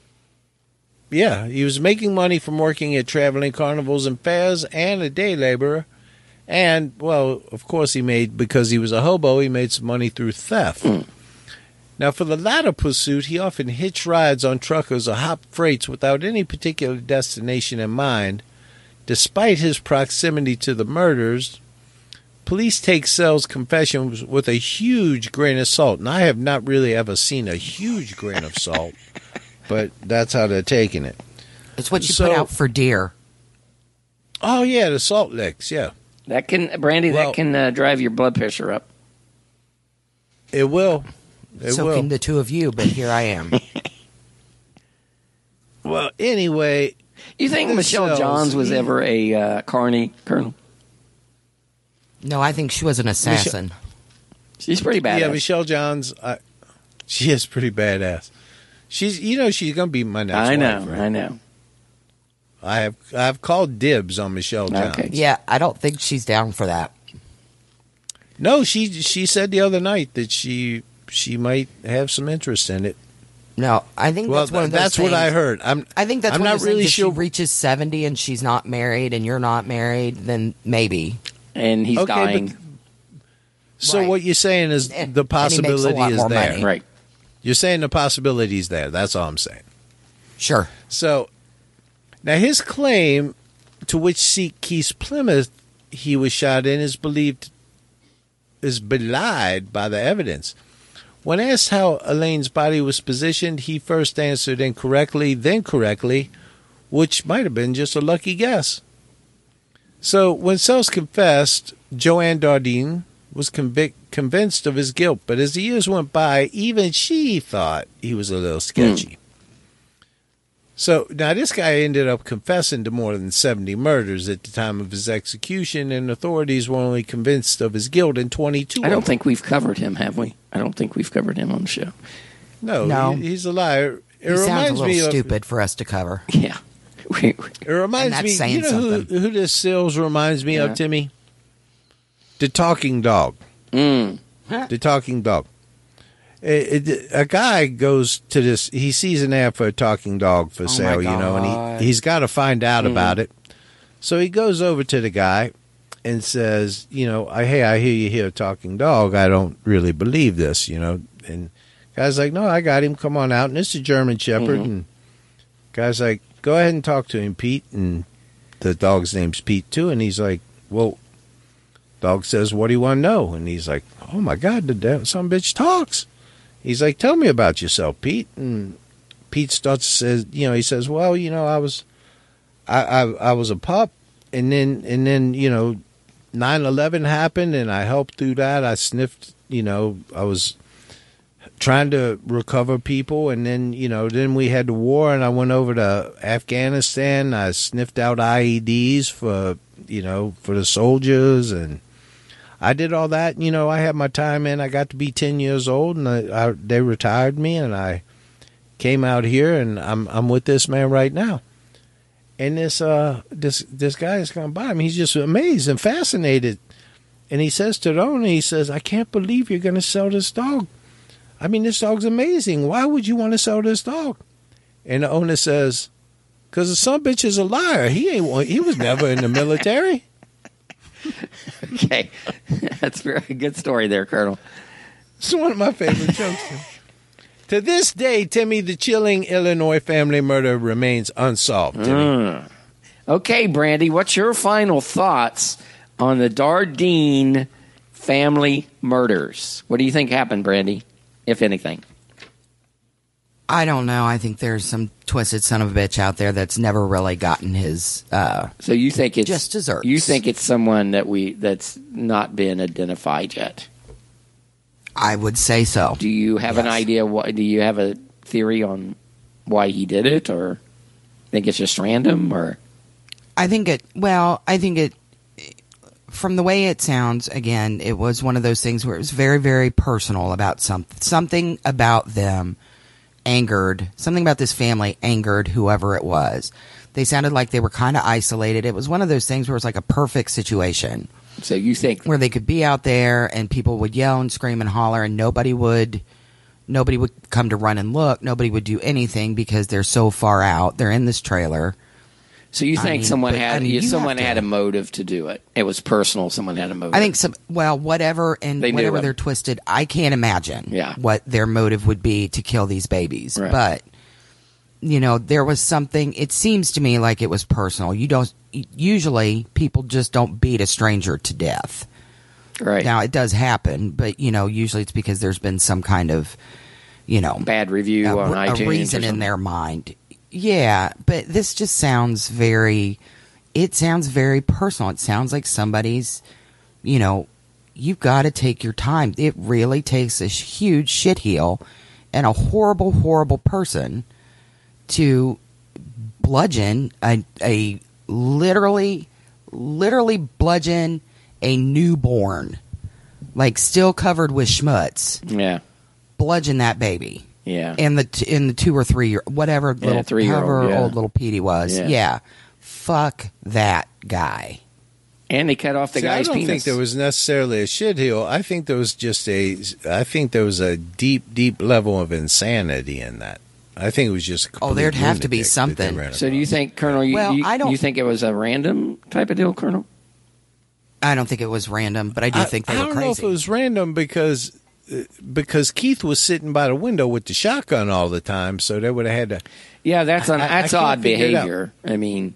He was making money from working at traveling carnivals and fairs and a day laborer. And, well, of course because he was a hobo, he made some money through theft. Now, for the latter pursuit, he often hitched rides on truckers or hopped freights without any particular destination in mind. Despite his proximity to the murders, police take Sells' confession with a huge grain of salt. And I have not really ever seen a huge grain of salt, but that's how they're taking it. It's what you put out for deer. Oh, yeah, the salt licks, yeah. That can, Brandy, that can drive your blood pressure up. It will. So can the two of you, but here I am. Well, anyway... You think Michelle Johns was ever a carny, Colonel? No, I think she was an assassin. She's pretty badass. Yeah, Michelle Johns, she is pretty badass. She's going to be my next wife. I know. I've called dibs on Michelle Johns. Okay. Yeah, I don't think she's down for that. No, she said the other night that she might have some interest in it. No, I think that's one of those that's things. what I heard. I think that's I'm one not of those really things. sure. If she reaches 70 and she's not married and you're not married, then maybe. And he's dying. So Right. what you're saying is the possibility and he makes a lot is more there. money. Right. You're saying the possibility is there. That's all I'm saying. Sure. So now his claim, to which Keith Plymouth he was shot in, is belied by the evidence. When asked how Elaine's body was positioned, he first answered incorrectly, then correctly, which might have been just a lucky guess. So when Sells confessed, Joanne Dardine was convinced of his guilt, but as the years went by, even she thought he was a little sketchy. So now this guy ended up confessing to more than 70 murders at the time of his execution, and authorities were only convinced of his guilt in 22. I don't think we've covered him, have we? I don't think we've covered him on the show. No. He's a liar. He sounds a little stupid for us to cover. Yeah. It reminds And me, that's saying who this Sills reminds me of, Timmy? The Talking Dog. The Talking Dog. A guy goes to this, he sees an ad for a talking dog for sale, and he's got to find out about it. So he goes over to the guy and says, hey, I hear you hear a talking dog. I don't really believe this, And the guy's like, no, I got him. Come on out. And it's a German Shepherd. And the guy's like, go ahead and talk to him, Pete. And the dog's name's Pete, too. And he's like, well, dog says, what do you want to know? And he's like, oh, my God, some bitch talks. He's like, tell me about yourself, Pete. And Pete starts to say, he says, well, I was a pup, and then 9/11 happened, and I helped through that. I sniffed, I was trying to recover people, and then we had the war, and I went over to Afghanistan. I sniffed out IEDs for the soldiers, and I did all that. I had my time in. I got to be 10 years old, and they retired me, and I came out here, and I'm with this man right now. And this guy is coming by me. He's just amazed and fascinated. And he says to the owner, he says, "I can't believe you're going to sell this dog. I mean, this dog's amazing. Why would you want to sell this dog?" And the owner says, "Because the son bitch is a liar. He was never in the military." Okay. That's a very good story there, Colonel. It's one of my favorite jokes. To this day, Timmy, the chilling Illinois family murder remains unsolved, Timmy. Okay, Brandy, what's your final thoughts on the Dardeen family murders? What do you think happened, Brandy, if anything? I don't know. I think there's some twisted son of a bitch out there that's never really gotten his. So you think it's just desserts? You think it's someone that's not been identified yet? I would say so. Do you have an idea? Do you have a theory on why he did it, or think it's just random? Or I think it. From the way it sounds, again, it was one of those things where it was very, very personal about something about them angered, something about this family angered whoever it was. They sounded like they were kind of isolated. It was one of those things where it was like a perfect situation. So you think where they could be out there and people would yell and scream and holler and nobody would come to run and look. Nobody would do anything because they're so far out. They're in this trailer. So you think someone had a motive to do it? It was personal. Someone had a motive. I think whatever they're twisted, I can't imagine what their motive would be to kill these babies. Right. But there was something. It seems to me like it was personal. Usually people just don't beat a stranger to death. Right. Now it does happen, but usually it's because there's been some kind of bad review on iTunes, a reason in their mind. Yeah, but this just sounds very personal. It sounds like somebody's, you've got to take your time. It really takes a huge shitheel and a horrible, horrible person to bludgeon a literally bludgeon a newborn, like still covered with schmutz. Yeah. Bludgeon that baby. Yeah, in the 2 or 3 year whatever little 3-year-old, old little Petey was. Yeah, fuck that guy. And they cut off the guy's penis. I don't think there was necessarily a shitheel. I think there was just a deep level of insanity in that. I think it was just there'd have to be something. So do you think, Colonel? You think it was a random type of deal, Colonel? I don't think it was random, but I do think they were crazy. I don't know if it was random because Keith was sitting by the window with the shotgun all the time, so they would have had to. Yeah, that's odd behavior. I mean,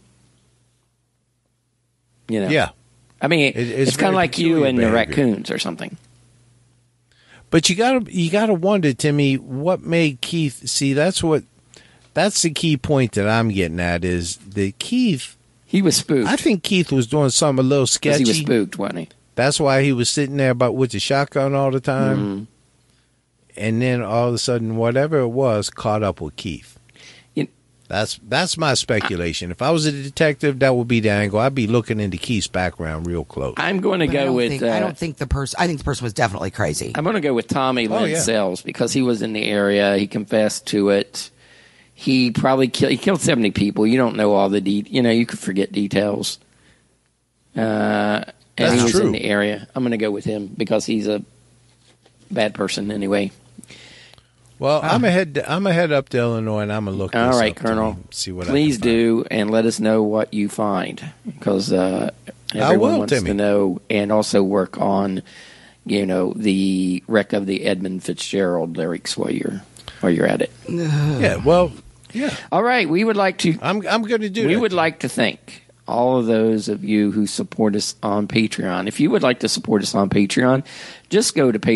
Yeah. I mean, it's kind of like you and the raccoons or something. But you gotta wonder, Timmy, what made Keith see? That's the key point that I'm getting at is that Keith. He was spooked. I think Keith was doing something a little sketchy. He was spooked, wasn't he? That's why he was sitting there with the shotgun all the time. Mm-hmm. And then all of a sudden, whatever it was, caught up with Keith. That's my speculation. If I was a detective, that would be the angle. I'd be looking into Keith's background real close. I'm going to go with. I don't think the person. I think the person was definitely crazy. I'm going to go with Tommy Lynn Sells because he was in the area. He confessed to it. He probably killed 70 people. You don't know all the you could forget details. And he was in the area. I'm going to go with him because he's a bad person anyway. Well, I'm head up to Illinois, and I'm gonna look. All right, Colonel. See what please do, and let us know what you find because everyone wants to know, and also work on, the wreck of the Edmund Fitzgerald lyrics while you're at it. Yeah. Well. Yeah. All right. We would like to. I'm going to do. We would like to thank all of those of you who support us on Patreon. If you would like to support us on Patreon, just go to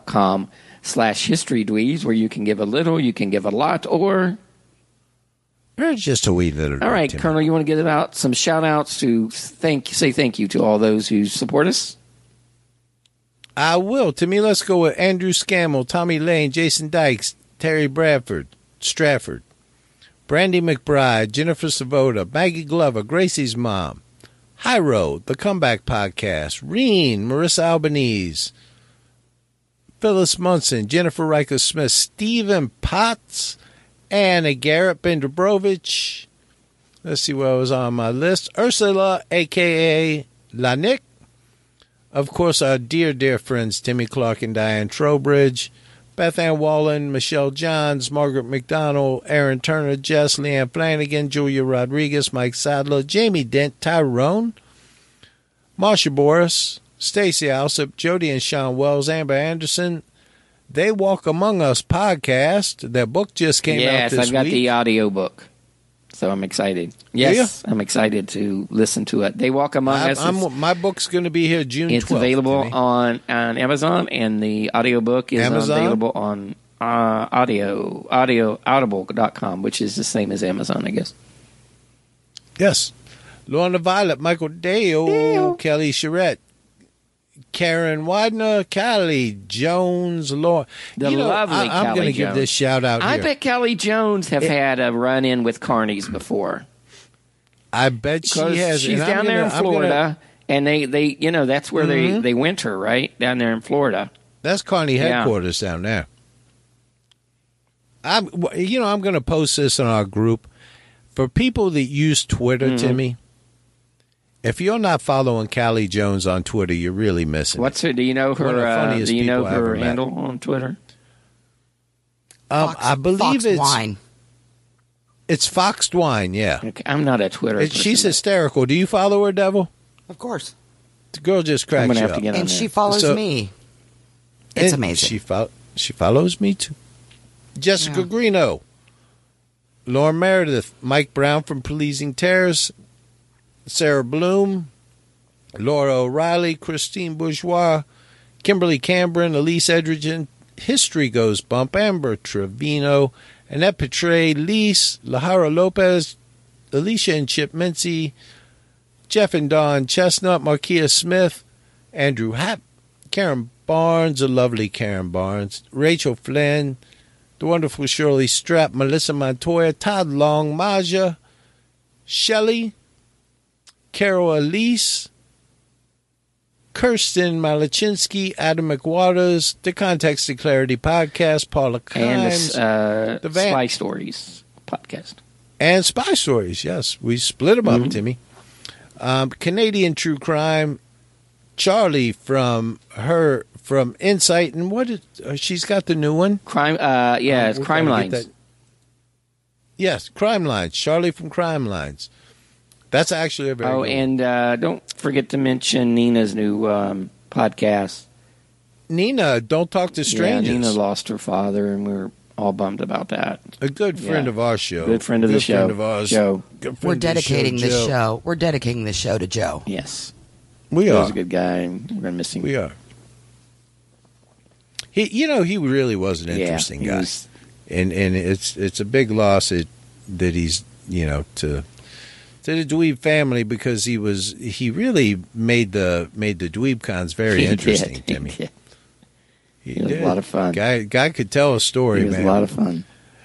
patreon.com/historydweebs where you can give a little, you can give a lot, or Just a wee little. All right, Timmy. Colonel, you want to give out some shout-outs to say thank you to all those who support us? I will. Timmy, let's go with Andrew Scammell, Tommy Lane, Jason Dykes, Terry Stratford, Brandy McBride, Jennifer Savoda, Maggie Glover, Gracie's mom, High Road, The Comeback Podcast, Reen, Marissa Albanese, Phyllis Munson, Jennifer Riker-Smith, Stephen Potts, Anna Garrett, Ben Dubrovich. Let's see what was on my list. Ursula, a.k.a. Lanick. Of course, our dear friends Timmy Clark and Diane Trowbridge, Beth Ann Wallen, Michelle Johns, Margaret McDonald, Aaron Turner, Jess, Leanne Flanagan, Julia Rodriguez, Mike Sadler, Jamie Dent, Tyrone, Marsha Boris, Stacey Alsop, Jody and Sean Wells, Amber Anderson. They Walk Among Us podcast. Their book just came out this week. Yes, I've got the audio book. So I'm excited. Yes, I'm excited to listen to it. They Walk Among Us. My book's going to be here June 12th. It's available on Amazon, and the audiobook is available on audible.com, which is the same as Amazon, I guess. Yes. Lorna Violet, Michael Dale, Kelly Charette, Karen Widener, Callie Jones, Laura. Lovely I'm going to give this shout out here. I bet Callie Jones have had a run in with Carnies before. I bet she has. She's down there in Florida, and they that's where they winter, right? Down there in Florida. That's Carney headquarters down there. I'm going to post this in our group for people that use Twitter, Timmy. If you're not following Callie Jones on Twitter, you're really missing. What's her? Do you know her? Do you know her handle on Twitter? I believe it's Wine. It's Foxed Wine. Yeah, okay, I'm not a Twitter. She's hysterical. Do you follow her, Devil? Of course. The girl just cracks I'm gonna you have to up. get on And there. she follows me. It's amazing. She follows me too. Jessica Greeno, Lauren Meredith, Mike Brown from Pleasing Terrace, Sarah Bloom, Laura O'Reilly, Christine Bourgeois, Kimberly Cambron, Elise Edgerton, History Goes Bump, Amber Trevino, Annette Petray, Lise, Lahara Lopez, Alicia and Chip Mincy, Jeff and Don Chestnut, Markia Smith, Andrew Happ, Karen Barnes, the lovely Karen Barnes, Rachel Flynn, the wonderful Shirley Strapp, Melissa Montoya, Todd Long, Maja, Shelley, Carol Elise, Kirsten Malachinsky, Adam McWaters, the Context to Clarity podcast, Paula Kimes, and the Spy Stories podcast. And Spy Stories, yes. We split them up, Timmy. Canadian True Crime, Charlie from Insight, and she's got the new one? It's Crime Lines. Yes, Crime Lines. Charlie from Crime Lines. That's actually a very good one. And don't forget to mention Nina's new podcast. Nina, Don't Talk to Strangers. Yeah, Nina lost her father, and we're all bummed about that. A good friend of our show. Good friend of the show. Friend of ours. Joe. We're dedicating this show. We're dedicating this show to Joe. Yes. We are. He's a good guy, and we're going to miss him. We are. He really was an interesting guy. And it's a big loss that he's, to the Dweeb family, because he really made the Dweeb cons very interesting, Timmy. He was a lot of fun. Guy could tell a story, man. He was a lot of fun.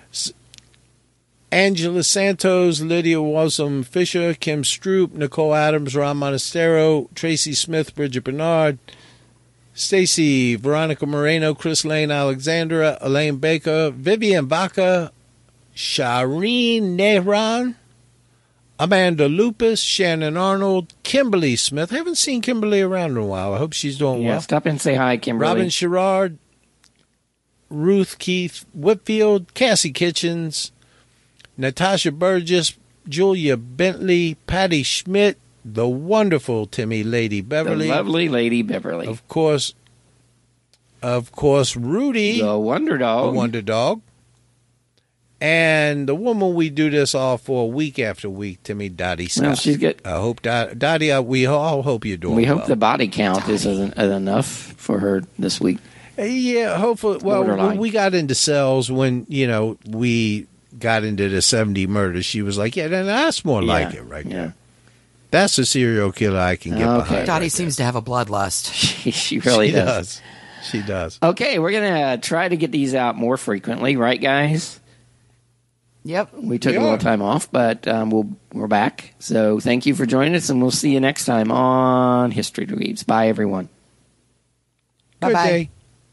Angela Santos, Lydia Walsham Fisher, Kim Stroop, Nicole Adams, Ron Monastero, Tracy Smith, Bridget Bernard, Stacy, Veronica Moreno, Chris Lane, Alexandra, Elaine Baker, Vivian Baca, Shireen Nehran, Amanda Lupus, Shannon Arnold, Kimberly Smith. I haven't seen Kimberly around in a while. I hope she's doing well. Stop and say hi, Kimberly. Robin Sherrard, Ruth Keith Whitfield, Cassie Kitchens, Natasha Burgess, Julia Bentley, Patty Schmidt, the wonderful Timmy Lady Beverly. The lovely Lady Beverly. Of course, Rudy. The Wonder Dog. The Wonder Dog. And the woman we do this all for week after week, Timmy Dottie Scott. Well, she's good. I hope, Dottie, we all hope you're doing well. We hope the body count isn't enough for her this week. Yeah, hopefully. Well, when we got into cells when, we got into the 70 murders, she was like, yeah, then that's more like it right yeah. there. That's a serial killer I can get behind. Dottie right seems to have a bloodlust. She really does. She does. Okay, we're going to try to get these out more frequently, right, guys? Yep. We took a little time off, but we're back. So thank you for joining us, and we'll see you next time on History Dweebs. Bye, everyone. Good Bye-bye. day.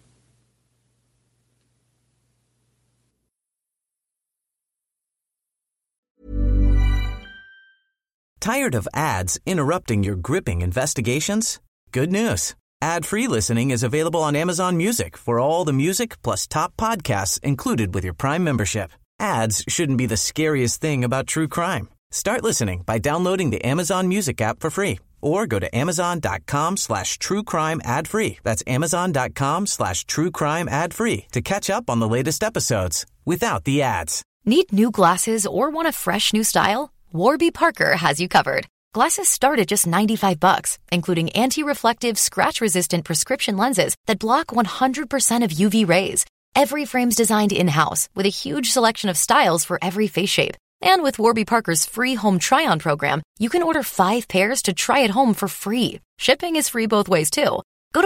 Tired of ads interrupting your gripping investigations? Good news. Ad-free listening is available on Amazon Music for all the music plus top podcasts included with your Prime membership. Ads shouldn't be the scariest thing about true crime. Start listening by downloading the Amazon Music app for free or go to amazon.com/truecrime ad-free. That's amazon.com/truecrime ad-free to catch up on the latest episodes without the ads. Need new glasses or want a fresh new style? Warby Parker has you covered. Glasses start at just $95, including anti-reflective, scratch-resistant prescription lenses that block 100% of UV rays. Every frame's designed in-house with a huge selection of styles for every face shape. And with Warby Parker's free home try-on program, you can order 5 pairs to try at home for free. Shipping is free both ways, too. Go to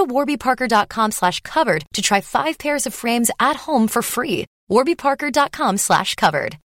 warbyparker.com/covered to try 5 pairs of frames at home for free. warbyparker.com/covered.